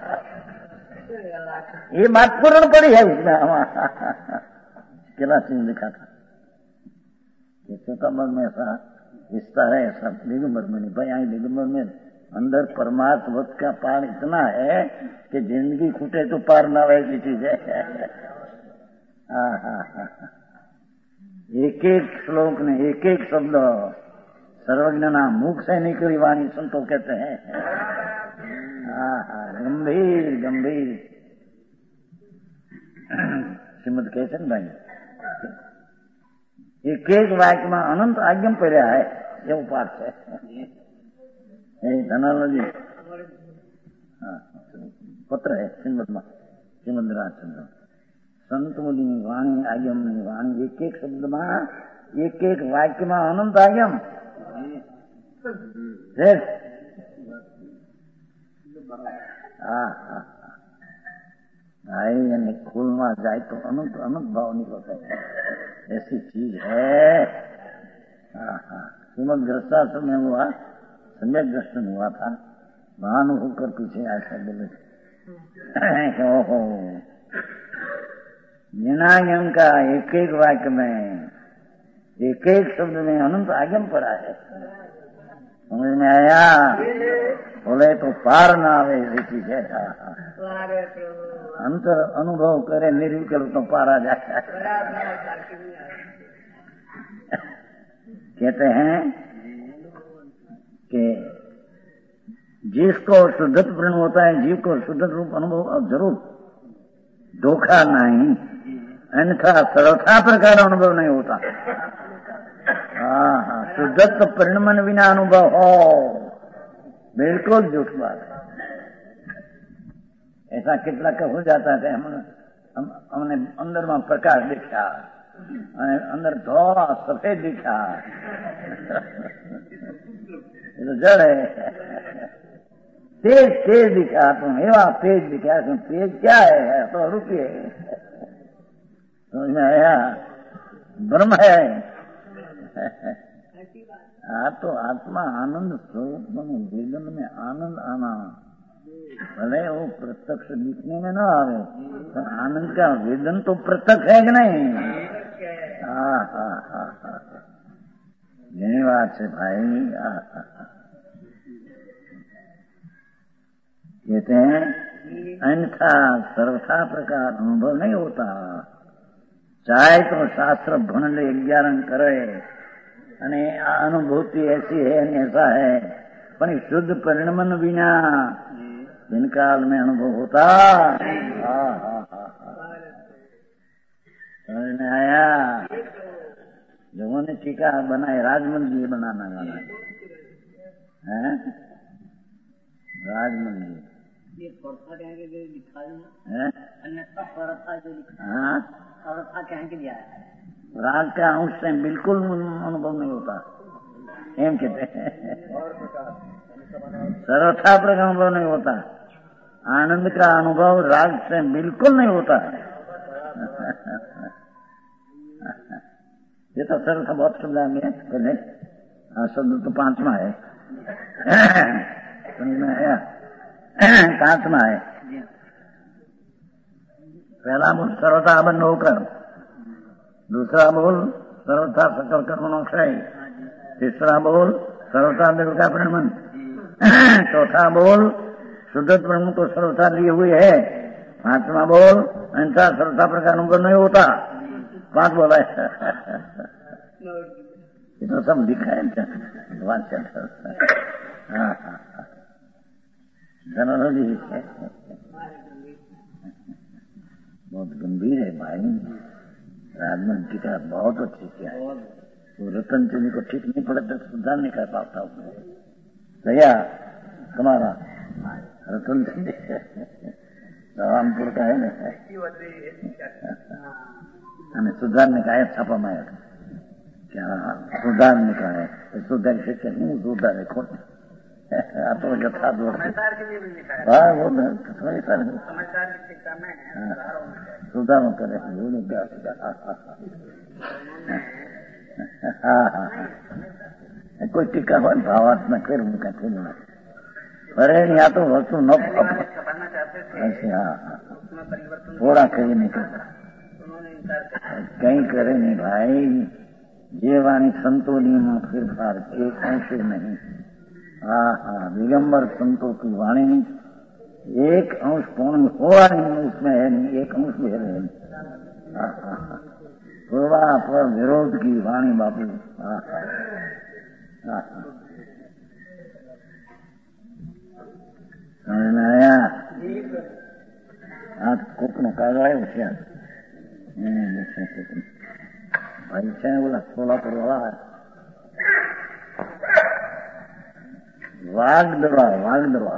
[SPEAKER 3] ये बात पूर्ण पड़ी है उसमें। केला सिंह लिखा था सितंबर में ऐसा विस्तार है, ऐसा दिगंबर में नहीं भाई। यहाँ दिगंबर में अंदर परमात्मा का पार इतना है कि जिंदगी छूटे तो पार ना वैसी चीज है। एक एक श्लोक ने एक एक शब्द सर्वज्ञना मुख से निकली वाणी संतो कहते हैं। गंभीर गंभीर श्रीमद कैसन भाई एक एक वाक्य में अनंत आज्ञा पर्या है એવું પાઠ છે એ ધનાલજી પત્ર है श्रीमद में श्रीमद राजचंद्र संत मुनि वाणी आगम वाणी एक एक शब्द में एक एक वाक्य में अनंत आगम भाई खूल में जाए तो अनंत अनंत भाव निकलता है, ऐसी चीज है। श्रीमद ग्रस्ताश्रम में हुआ सम्यक दर्शन हुआ था, महान होकर पीछे ऐसा बोले ओहो निनायम का एक एक वाक्य में एक एक शब्द में अनंत आगम पड़ा है। समझ में आया? बोले तो पार ना आवे ऐसी चीज है। अंतर अनुभव करे निर्विकल्प तो पार आ जाता है। कहते हैं कि जिसको शुद्धत्व प्रण होता है, जीव को शुद्ध रूप अनुभव जरूर, धोखा नहीं, अन्यथा सर्वथा प्रकार अनुभव नहीं होता। हाँ हाँ, शुद्धत्व परिणमन बिना अनुभव हो, बिल्कुल झूठ बात है। ऐसा कितना का हो जाता है। हम हमने अंदर में प्रकाश दिखा, अंदर धोला सफेद दिखा, ये तो जड़ है। तेज तेज दिखा तुम, एवा तेज दिखा तुम, तेज क्या है? तो रुपये समझ में आया? ब्रह्म है। आ तो आत्मा आनंद स्वरूप में, जीवन में आनंद आना, भले वो प्रत्यक्ष दिखने में ना आवे, तो आनंद का वेदन तो प्रत्यक्ष है कि नहीं? हाँ हाँ हाँ हाँ, यही बात है भाई। कहते हैं अन्यथा सर्वथा प्रकार अनुभव नहीं होता। चाहे तो शास्त्र भण ले ज्ञान करे અને આ અનુભૂતિ ऐसी है ऐसा है, पर शुद्ध परिणमन बिना दिन काल में अनुभव होता। हाँ हाँ हाँ समझ में आया? लोगों ने टीका बनाए, राजमंदिर बनाना गाना है, राजमंदिर राग का अंश से बिल्कुल अनुभव नहीं होता, एम कहते हैं। सर्वथा प्रकार अनुभव नहीं होता, आनंद का अनुभव राग से बिल्कुल नहीं होता। ये तो सर्वथा बहुत शब्द आ गया पहले, शब्द तो पांचवा है, समझ में आया? पांचवा है। पहला बोल सर्वथा बंद होकर, दूसरा बोल सर्वथा सकल कर्मों क्षय, तीसरा बोल सर्वथा देव का परिणमन, चौथा बोल शुद्ध ब्रह्म को सर्वथा लिए हुए है, पांचवा बोल ऐसा सर्वथा प्रकार को नहीं होता। पांच बोला है। ये तो सब दिखा है। हाँ हाँ धनोजी बहुत गंभीर है भाई। राजमन टीका बहुत अच्छी किया है। तो रतन चंद को ठीक नहीं पड़ा तो सुधार नहीं कर पाता उसमें। भैया तुम्हारा रतन चंद रामपुर का है ना, हमें सुधारने का है, छापा माया क्या सुधारने का है, सुधार से नहीं सुधार है खोट आप तो यथा दो हाँ वो सुधार करे हाँ हाँ हाँ कोई टीका हो भावात्मक फिर उनका फिर अरे यहाँ तो वस्तु न ऐसे हाँ हाँ थोड़ा कहीं नहीं करता, कहीं करे नहीं भाई। ये वाणी संतोली में फिर फार एक अंश नहीं। हाँ हाँ दिगंबर संतों की वाणी एक अंश कौन हुआ नहीं, उसमें है नहीं, एक अंश भी है नहीं। हाँ हाँ हाँ पूर्वा पर विरोध की वाणी बापू। समझ में आया? आज कोकनो कागज आयो છે भाई છે बोला सोलापुर वाला है वागदवा वागदवा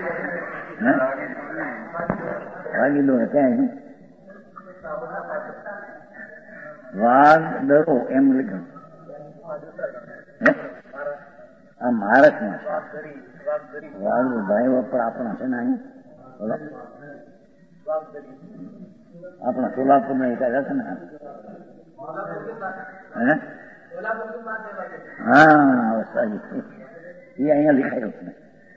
[SPEAKER 3] वागीदो क्या है वागदरो एम लिखो आ महाराष्ट्र में वाग भाई वपर अपना છે ને બોલો अपना सोलापुर में एक है ना हाँ सही ये अहियाँ लिखाई उसने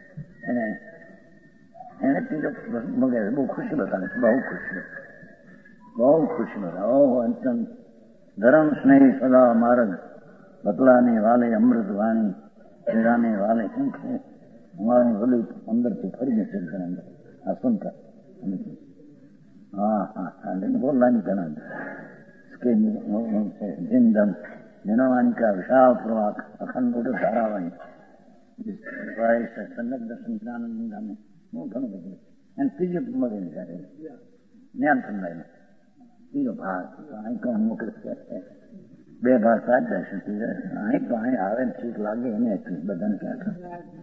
[SPEAKER 3] એને પીડો મગર બહુ ખુશી બતાવે બહુ ખુશી બહુ ખુશી બતાવે ઓ અંતમ ધર્મ સ્નેહ સદા માર્ગ બતલાને વાલે અમૃત વાણી પીડાને વાલે કંખે हमारे हृदय अंदर से फरी में चलते अंदर हाँ सुनकर हाँ हाँ हाँ लेकिन बोलना नहीं करना इसके जिंदन जनवाणी का विशाल प्रवाह अखंड धारावाही संगत दर्शन ज्ञानंद में હું ઘણું બધું અને ત્રીજો મગજ જ્ઞાન સમજાય ત્રીજો ભાગ અહીં કોણ મોકલે બે ભાગ સાત દર્શન અહીં તો અહીં આવે ને ઠીક લાગે એને બધાને ક્યાં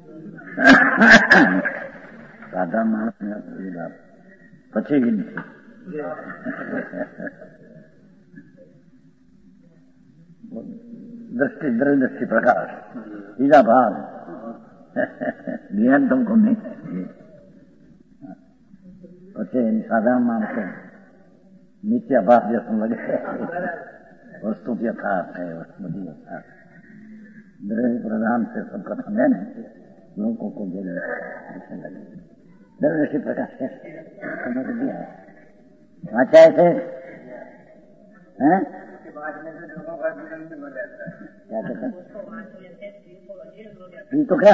[SPEAKER 3] સાદા માણસને પછી दृष्टि दृष्टि प्रकाश तीजा भाग ज्ञान तुमको नहीं પછી સાધારણ માણસો મિથ્યાભાસ જैसा लगे वस्तु के यथार्थ है वस्तु यथार्थ द्रव्य प्रधान से सब कथन है ना लोगों को जो लगे दृष्टि प्रकाश है समझ दिया अच्छा ऐसे हैं क्या कहते तो क्या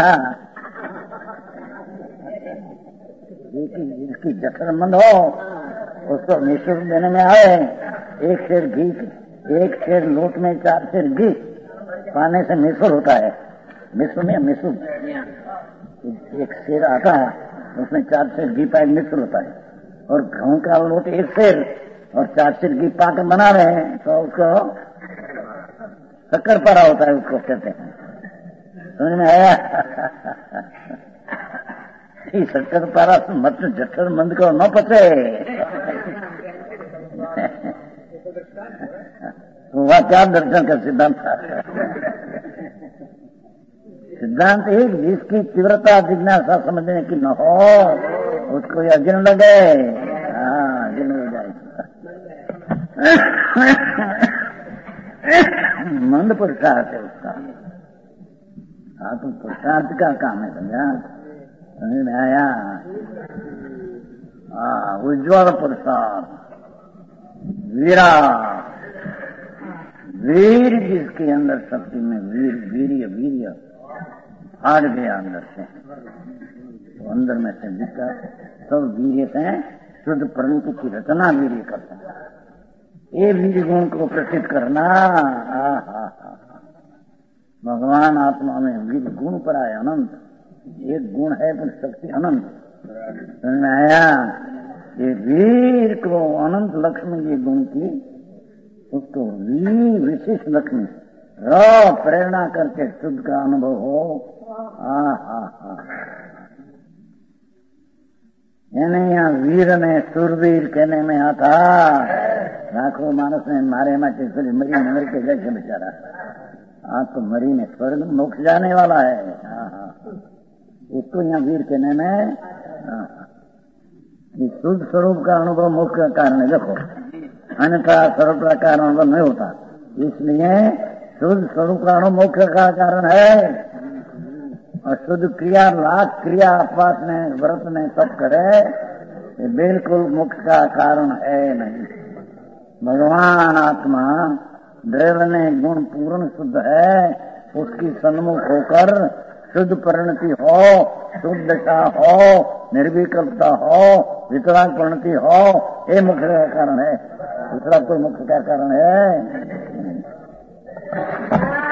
[SPEAKER 3] जिसकी जठरमंद हो उसको निःशुल्क देने में आए एक शेर घी एक शेर लोट में चार शेर घी पाने से मिश्र होता है मिश्र में मिश्र एक शेर आता है उसमें चार शेर घी पाए मिश्र होता है और गेहूं का लोट एक शेर और चार शेर घी पाकर बना रहे हैं तो उसको शक्कर पारा होता है उसको कहते हैं समझ में आया शक्कर पारा मत जठर मंद को न पचे वह क्या दर्शन का सिद्धांत सिद्धांत एक जिसकी तीव्रता जिज्ञासा समझने की न हो उसको यह गिन लगे हाँ गिन हो जाएगा मंद पुरुषार्थ है उसका हाँ तो पुरुषार्थ का काम है समझा समझ में आया हाँ उज्ज्वल पुरुषार्थ वीरा वीर जिसके अंदर शक्ति में वीर वीर्य वीर्य हार गया अंदर से तो अंदर में से जिसका सब वीर्य से शुद्ध प्रवृत्ति की रचना वीर्य करता है ये वीर गुण को प्रसिद्ध करना भगवान आत्मा में वीर गुण पर आए अनंत एक गुण है पर शक्ति अनंत समझ में आया ये वीर को अनंत लक्ष्मी ये गुण की उसको वीर विशेष लक्ष्मी र प्रेरणा करके शुद्ध का अनुभव हो आ हा हा એને यहाँ वीर ने सुरवीर कहने में आता लाखों मानस ने मारे माचे मरी मर के जैसे बेचारा आज तो मरी ने स्वर्ग मोक्ष जाने वाला है हाँ हाँ उसको यहाँ वीर कहने में शुद्ध स्वरूप का अनुभव मोक्ष का कारण है देखो अन्यथा स्वरूप का कारण अनुभव नहीं होता इसलिए शुद्ध स्वरूप का अनुभव मोक्ष का कारण है और शुद्ध क्रिया लाख क्रिया अपवास ने व्रत ने सब करे ये बिल्कुल मोक्ष का कारण है नहीं भगवान आत्मा द्रव्य ने गुण पूर्ण शुद्ध है उसकी सन्मुख होकर शुद्ध परिणति हो शुद्ध दशा हो निर्विकल्पता हो वितराग परिणति हो ये मोक्ष का कारण है दूसरा कोई मुख्य क्या कारण है?